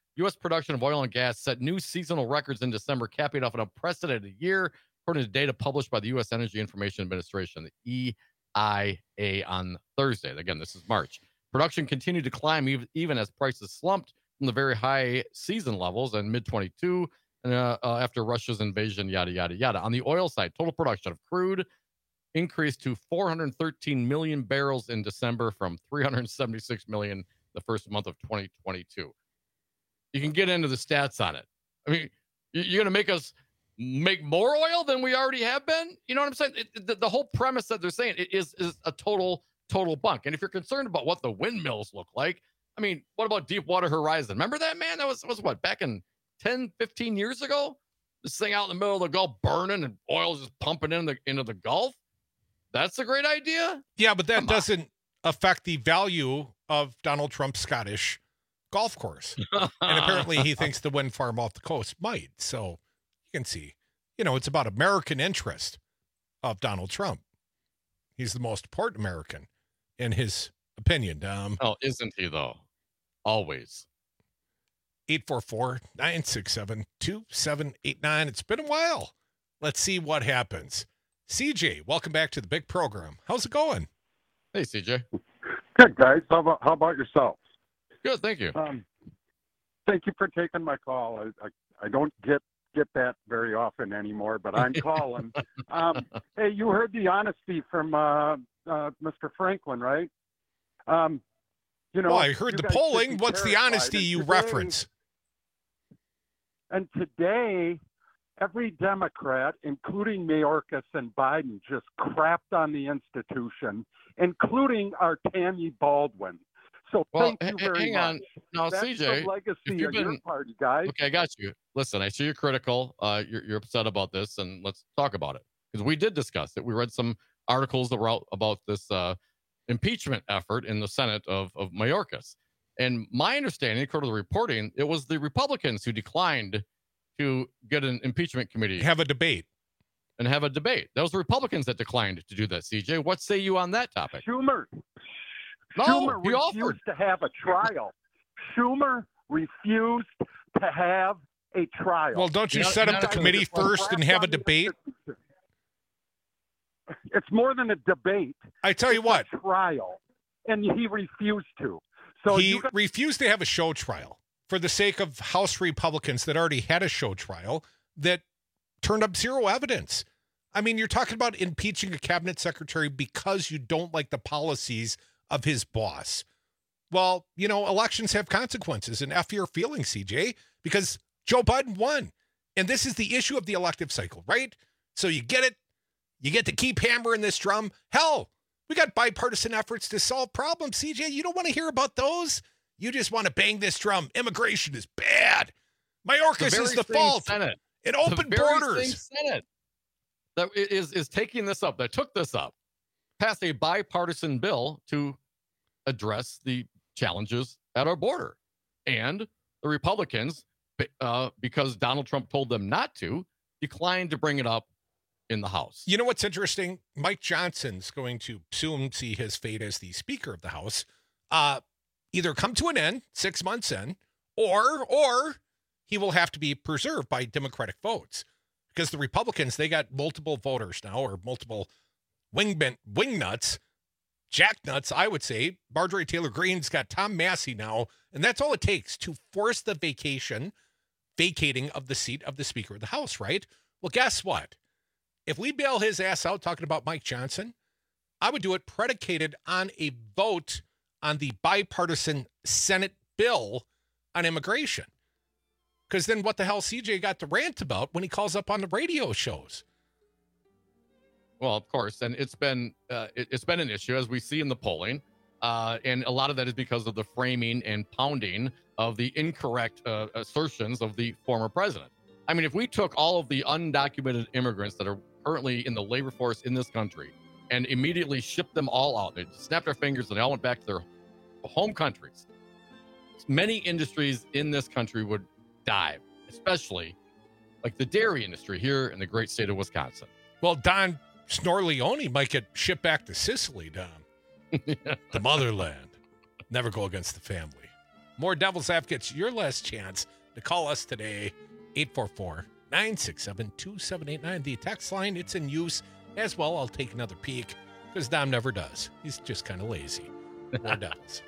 U S production of oil and gas set new seasonal records in December, capping off an unprecedented year, according to data published by the U S Energy Information Administration, the E I A, on Thursday. Again, this is March. Production continued to climb even, even as prices slumped from the very high season levels in mid twenty-two and uh, uh, after Russia's invasion, yada, yada, yada. On the oil side, total production of crude increased to four hundred thirteen million barrels in December from three hundred seventy-six million the first month of twenty twenty-two. You can get into the stats on it. I mean, you're going to make us make more oil than we already have been? You know what I'm saying? It, the, the whole premise that they're saying is, is a total, total bunk. And if you're concerned about what the windmills look like, I mean, what about Deepwater Horizon? Remember that, man? That was, was what, back in ten, fifteen years ago? This thing out in the middle of the Gulf burning and oil just pumping in the, into the Gulf? That's a great idea? Yeah, but that Come doesn't affect the value of Donald Trump's Scottish golf course. And apparently he thinks the wind farm off the coast might. So you can see, you know, it's about American interest of Donald Trump. He's the most important American in his opinion. Um, oh, isn't he, though? Always. eight four four, nine six seven, two seven eight nine. It's been a while. Let's see what happens. C J, welcome back to the big program. How's it going? Hey, C J. Good, guys. How about how about yourself? Good, thank you. Um, thank you for taking my call. I, I, I don't get get that very often anymore, but I'm calling. um, hey, you heard the honesty from uh, uh, Mister Franklin, right? Um, you know, well, I heard you the guys should polling. be What's the terrified. honesty And you today- reference? And today, every Democrat, including Mayorkas and Biden, just crapped on the institution, including our Tammy Baldwin. So Well, thank you h- very hang much. on. Now, That's C J, the legacy if you've of your been- party, guys. Okay, I got you. Listen, I see you're critical. Uh, you're, you're upset about this, and let's talk about it. Because we did discuss it. We read some articles that were out about this uh, impeachment effort in the Senate of, of Mayorkas. And my understanding, according to the reporting, it was the Republicans who declined to get an impeachment committee. Have a debate. And have a debate. That was the Republicans that declined to do that, C J. What say you on that topic? Schumer. No, Schumer he refused offered. to have a trial. Schumer refused to have a trial. Well, don't you Now- set up now the it's committee like first and crapped have a on the debate? institution. It's more than a debate. I tell you It's what. a trial, and he refused to. So he you got- refused to have a show trial for the sake of House Republicans that already had a show trial that turned up zero evidence. I mean, you're talking about impeaching a cabinet secretary because you don't like the policies of his boss. Well, you know, elections have consequences, and F your feelings, C J, because Joe Biden won. And this is the issue of the elective cycle, right? So you get it. You get to keep hammering this drum. Hell, we got bipartisan efforts to solve problems, C J. You don't want to hear about those. You just want to bang this drum. Immigration is bad. Mayorkas The is very the same fault. Senate. And The open very borders. same Senate that is is taking this up, that took this up, passed a bipartisan bill to address the challenges at our border. And the Republicans, uh, because Donald Trump told them not to, declined to bring it up in the House. You know what's interesting? Mike Johnson's going to soon see his fate as the Speaker of the House uh, either come to an end six months in, or or he will have to be preserved by Democratic votes, because the Republicans, they got multiple voters now, or multiple wing wing nuts, jack nuts, I would say. Marjorie Taylor Greene's got Tom Massey now, and that's all it takes to force the vacation, vacating of the seat of the Speaker of the House, right? Well, guess what? If we bail his ass out talking about Mike Johnson, I would do it predicated on a vote on the bipartisan Senate bill on immigration. Because then what the hell C J got to rant about when he calls up on the radio shows? Well, of course, and it's been uh, it, it's been an issue, as we see in the polling, uh, and a lot of that is because of the framing and pounding of the incorrect uh, assertions of the former president. I mean, if we took all of the undocumented immigrants that are currently in the labor force in this country and immediately shipped them all out, they snapped our fingers and they all went back to their home countries, many industries in this country would dive, especially like the dairy industry here in the great state of Wisconsin. Well, Don Snorleone might get shipped back to Sicily, Don. The motherland. Never go against the family. More Devil's Advocates, your last chance to call us today, eight four four, nine six seven, two seven eight nine. The text line, it's in use as well. I'll take another peek because Dom never does. He's just kind of lazy. More Devils.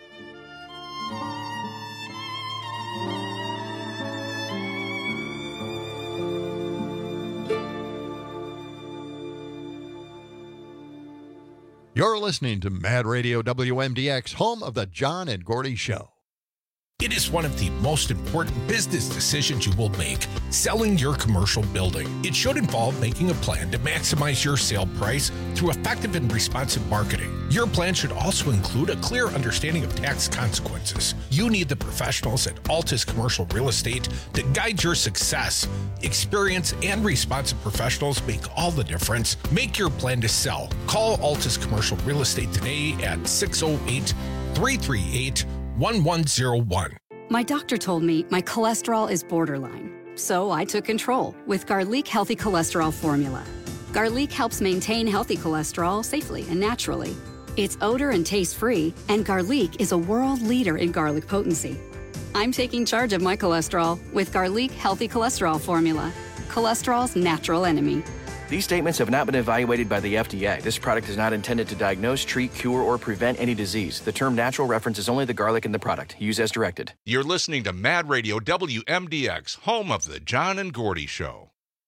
You're listening to Mad Radio W M D X, home of the John and Gordy Show. It is one of the most important business decisions you will make, selling your commercial building. It should involve making a plan to maximize your sale price through effective and responsive marketing. Your plan should also include a clear understanding of tax consequences. You need the professionals at Altus Commercial Real Estate to guide your success. Experience and responsive professionals make all the difference. Make your plan to sell. Call Altus Commercial Real Estate today at six oh eight, three three eight, one one oh one. My doctor told me my cholesterol is borderline, so I took control with Garlic Healthy Cholesterol Formula. Garlic helps maintain healthy cholesterol safely and naturally. It's odor and taste-free, and Garlic is a world leader in garlic potency. I'm taking charge of my cholesterol with Garlic Healthy Cholesterol Formula, cholesterol's natural enemy. These statements have not been evaluated by the F D A. This product is not intended to diagnose, treat, cure, or prevent any disease. The term natural references only the garlic in the product. Use as directed. You're listening to Mad Radio W M D X, home of the John and Gordy Show.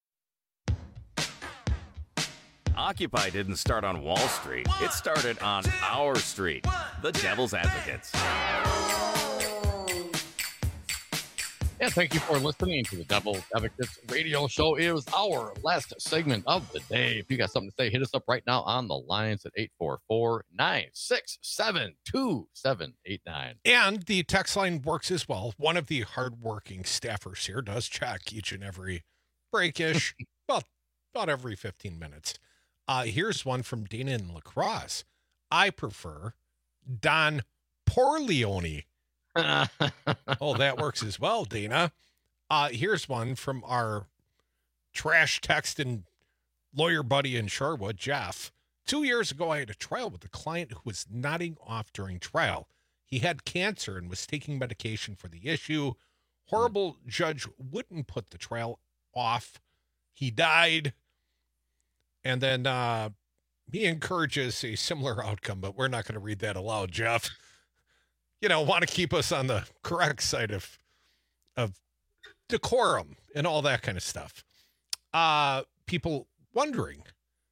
Occupy didn't start on Wall Street. It started on our street, the Devil's Advocates. Yeah, thank you for listening to the Devil's Advocates radio show. It was our last segment of the day. If you got something to say, hit us up right now on the lines at eight four four, nine six seven, two seven eight nine. And the text line works as well. One of the hardworking staffers here does check each and every breakish, about, about every fifteen minutes. Uh, here's one from Dana in La Crosse. I prefer Don Porleone. Oh, that works as well, Dana. Uh, here's one from our trash text and lawyer buddy in Sherwood, Jeff. Two years ago, I had a trial with a client who was nodding off during trial. He had cancer and was taking medication for the issue. Horrible judge wouldn't put the trial off. He died. And then uh, he encourages a similar outcome, but we're not going to read that aloud, Jeff. You know, want to keep us on the correct side of of decorum and all that kind of stuff. Uh, people wondering.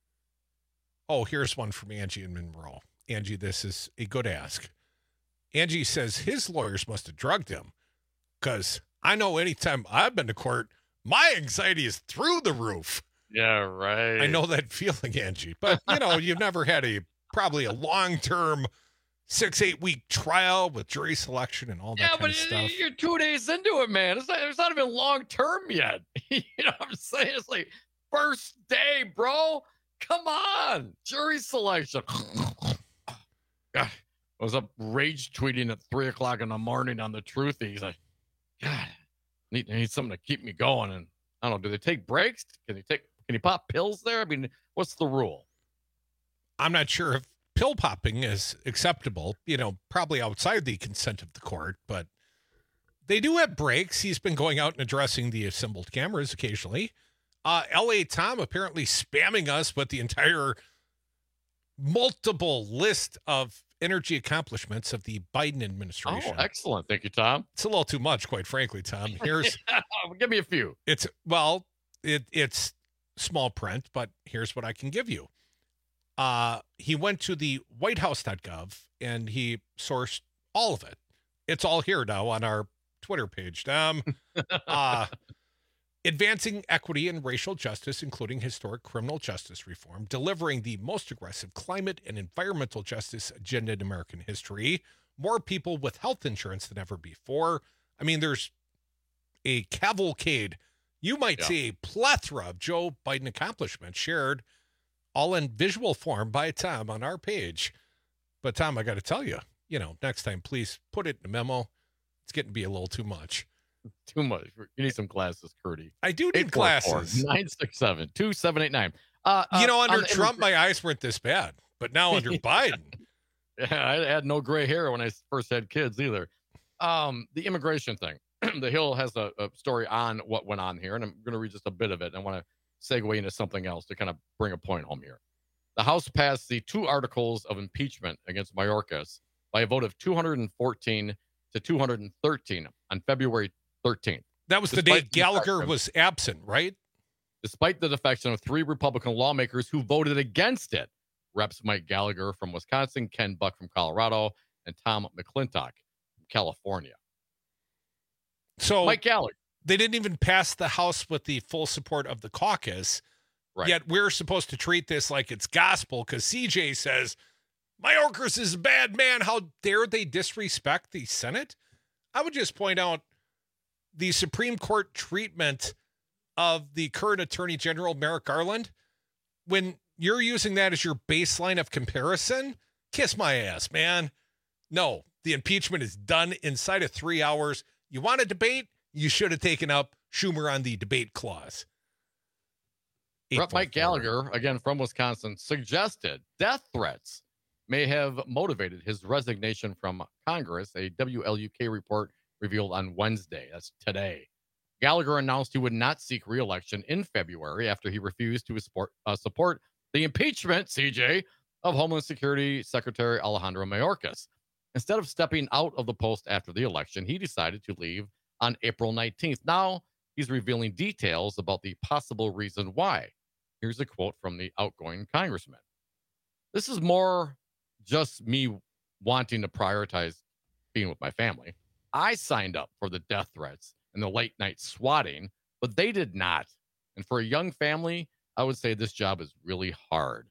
Oh, here's one from Angie in Monroe. Angie, this is a good ask. Angie says his lawyers must have drugged him because I know anytime I've been to court, my anxiety is through the roof. Yeah, right. I know that feeling, Angie. But, you know, you've never had a probably a long-term six, eight week trial with jury selection and all that yeah, kind but of stuff. You're two days into it, man. It's not, it's not even long term yet. You know what I'm saying? It's like first day, bro. Come on. Jury selection. God, I was up rage tweeting at three o'clock in the morning on the Truthy. He's like, God, I need, I need something to keep me going. And I don't know, do they take breaks? Can they take, can you pop pills there? I mean, what's the rule? I'm not sure if pill popping is acceptable, you know, probably outside the consent of the court, but they do have breaks. He's been going out and addressing the assembled cameras occasionally. Uh, L A Tom apparently spamming us with the entire multiple list of energy accomplishments of the Biden administration. Oh, excellent. Thank you, Tom. It's a little too much, quite frankly, Tom. Here's give me a few. It's well, it it's small print, but here's what I can give you. Uh, he went to the white house dot gov and he sourced all of it. It's all here now on our Twitter page. Um, uh, advancing equity and racial justice, including historic criminal justice reform, delivering the most aggressive climate and environmental justice agenda in American history, more people with health insurance than ever before. I mean, there's a cavalcade, you might yeah. say a plethora of Joe Biden accomplishments shared all in visual form by Tom on our page. But Tom, I got to tell you, you know, next time, please put it in a memo. It's getting to be a little too much. Too much. You need some glasses, Curdy. I do need glasses. nine six seven, two seven eight nine. Uh, you know, under uh, Trump, my eyes weren't this bad, but now under Biden. Yeah, I had no gray hair when I first had kids either. um, the immigration thing. The Hill has a, a story on what went on here, and I'm going to read just a bit of it. And I want to segue into something else to kind of bring a point home here. The House passed the two articles of impeachment against Mayorkas by a vote of two hundred fourteen to two hundred thirteen on February thirteenth. That was the day Gallagher was absent, right? Despite the defection of three Republican lawmakers who voted against it. Reps Mike Gallagher from Wisconsin, Ken Buck from Colorado, and Tom McClintock from California. So Mike Gallagher. They didn't even pass the House with the full support of the caucus. Right. Yet we're supposed to treat this like it's gospel because C J says, Mayorkas is a bad man. How dare they disrespect the Senate? I would just point out the Supreme Court treatment of the current Attorney General, Merrick Garland. When you're using that as your baseline of comparison, kiss my ass, man. No, the impeachment is done inside of three hours. You want a debate? You should have taken up Schumer on the debate clause. Rep Mike Gallagher, again from Wisconsin, suggested death threats may have motivated his resignation from Congress, a W L U K report revealed on Wednesday. That's today. Gallagher announced he would not seek re-election in February after he refused to support, uh, support the impeachment, C J, of Homeland Security Secretary Alejandro Mayorkas. Instead of stepping out of the post after the election, he decided to leave on April nineteenth. Now he's revealing details about the possible reason why. Here's a quote from the outgoing congressman. This is more just me wanting to prioritize being with my family. I signed up for the death threats and the late night swatting, but they did not. And for a young family, I would say this job is really hard.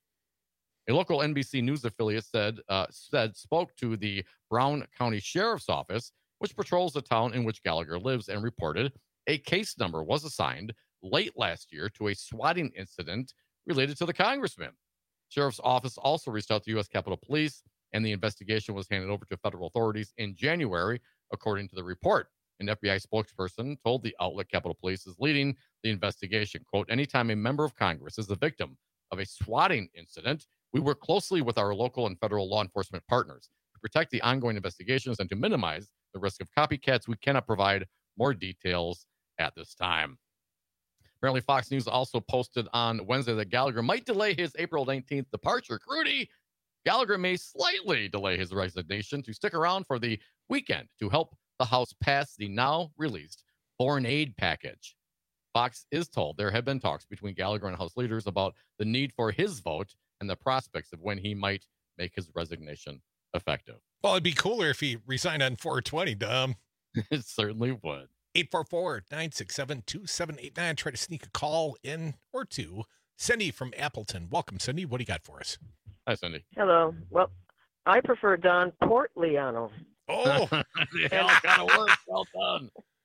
A local N B C News affiliate said, uh, said spoke to the Brown County Sheriff's Office, which patrols the town in which Gallagher lives, and reported a case number was assigned late last year to a swatting incident related to the congressman. Sheriff's Office also reached out to U S Capitol Police, and the investigation was handed over to federal authorities in January, according to the report. An F B I spokesperson told the outlet Capitol Police is leading the investigation. Quote, anytime a member of Congress is the victim of a swatting incident, we work closely with our local and federal law enforcement partners to protect the ongoing investigations and to minimize the risk of copycats. We cannot provide more details at this time. Apparently, Fox News also posted on Wednesday that Gallagher might delay his April nineteenth departure. Crudy, Gallagher may slightly delay his resignation to stick around for the weekend to help the House pass the now released foreign aid package. Fox is told there have been talks between Gallagher and House leaders about the need for his vote and the prospects of when he might make his resignation effective. Well, it'd be cooler if he resigned on four twenty, Dom. It certainly would. eight four four, nine six seven, two seven eight nine. Try to sneak a call in or two. Cindy from Appleton. Welcome, Cindy. What do you got for us? Hi, Cindy. Hello. Well, I prefer Don Portliano. Oh, yeah, kind of work. Well done.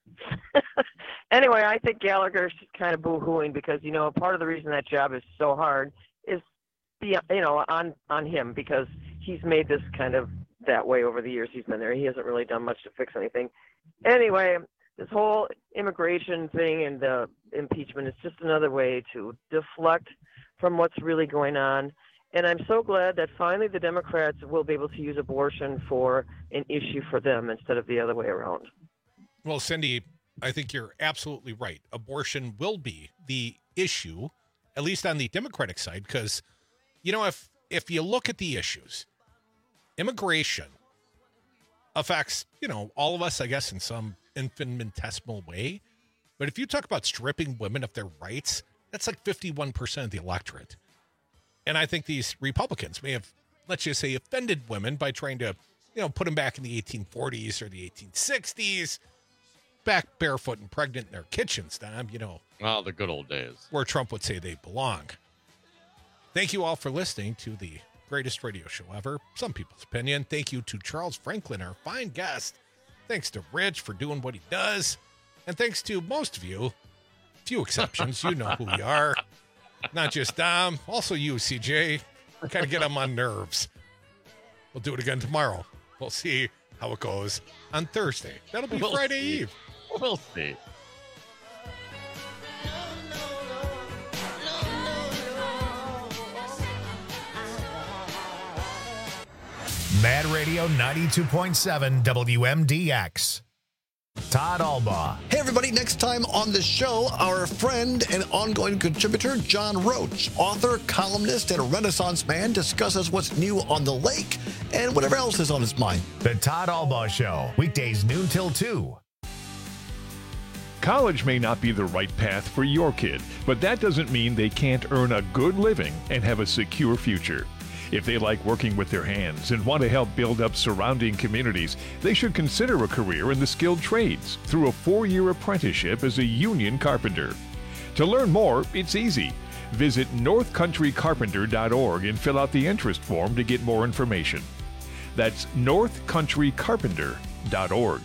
Anyway, I think Gallagher's kind of boo-hooing because, you know, part of the reason that job is so hard is, you know, on, on him because he's made this kind of that way over the years he's been there. He hasn't really done much to fix anything. Anyway, this whole immigration thing and the impeachment is just another way to deflect from what's really going on. And I'm so glad that finally the Democrats will be able to use abortion for an issue for them instead of the other way around. Well, Cindy, I think you're absolutely right. Abortion will be the issue, at least on the Democratic side, because, you know, if if you look at the issues, immigration affects, you know, all of us, I guess, in some infinitesimal way. But if you talk about stripping women of their rights, that's like fifty-one percent of the electorate. And I think these Republicans may have, let's just say, offended women by trying to, you know, put them back in the eighteen forties or the eighteen sixties, back barefoot and pregnant in their kitchens, Dom, you know. Well, the good old days. Where Trump would say they belong. Thank you all for listening to the greatest radio show ever, some people's opinion. Thank you to Charles Franklin, our fine guest. Thanks to Rich for doing what he does. And thanks to most of you, few exceptions, you know who we are. Not just Dom, also you, C J. Kind of get on my nerves. We'll do it again tomorrow. We'll see how it goes on Thursday. That'll be We'll Friday see. Eve. We'll see. Mad Radio ninety-two point seven W M D X. Todd Albaugh. Hey, everybody. Next time on the show, our friend and ongoing contributor, John Roach, author, columnist, and Renaissance man, discusses what's new on the lake and whatever else is on his mind. The Todd Albaugh Show, weekdays noon till two. College may not be the right path for your kid, but that doesn't mean they can't earn a good living and have a secure future. If they like working with their hands and want to help build up surrounding communities, they should consider a career in the skilled trades through a four-year apprenticeship as a union carpenter. To learn more, it's easy. Visit north country carpenter dot org and fill out the interest form to get more information. That's north country carpenter dot org.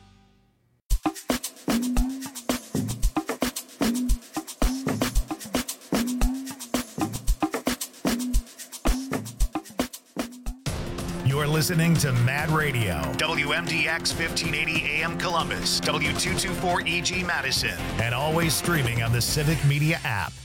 You're listening to Mad Radio, W M D X fifteen eighty A M Columbus, W two twenty-four E G Madison, and always streaming on the Civic Media app.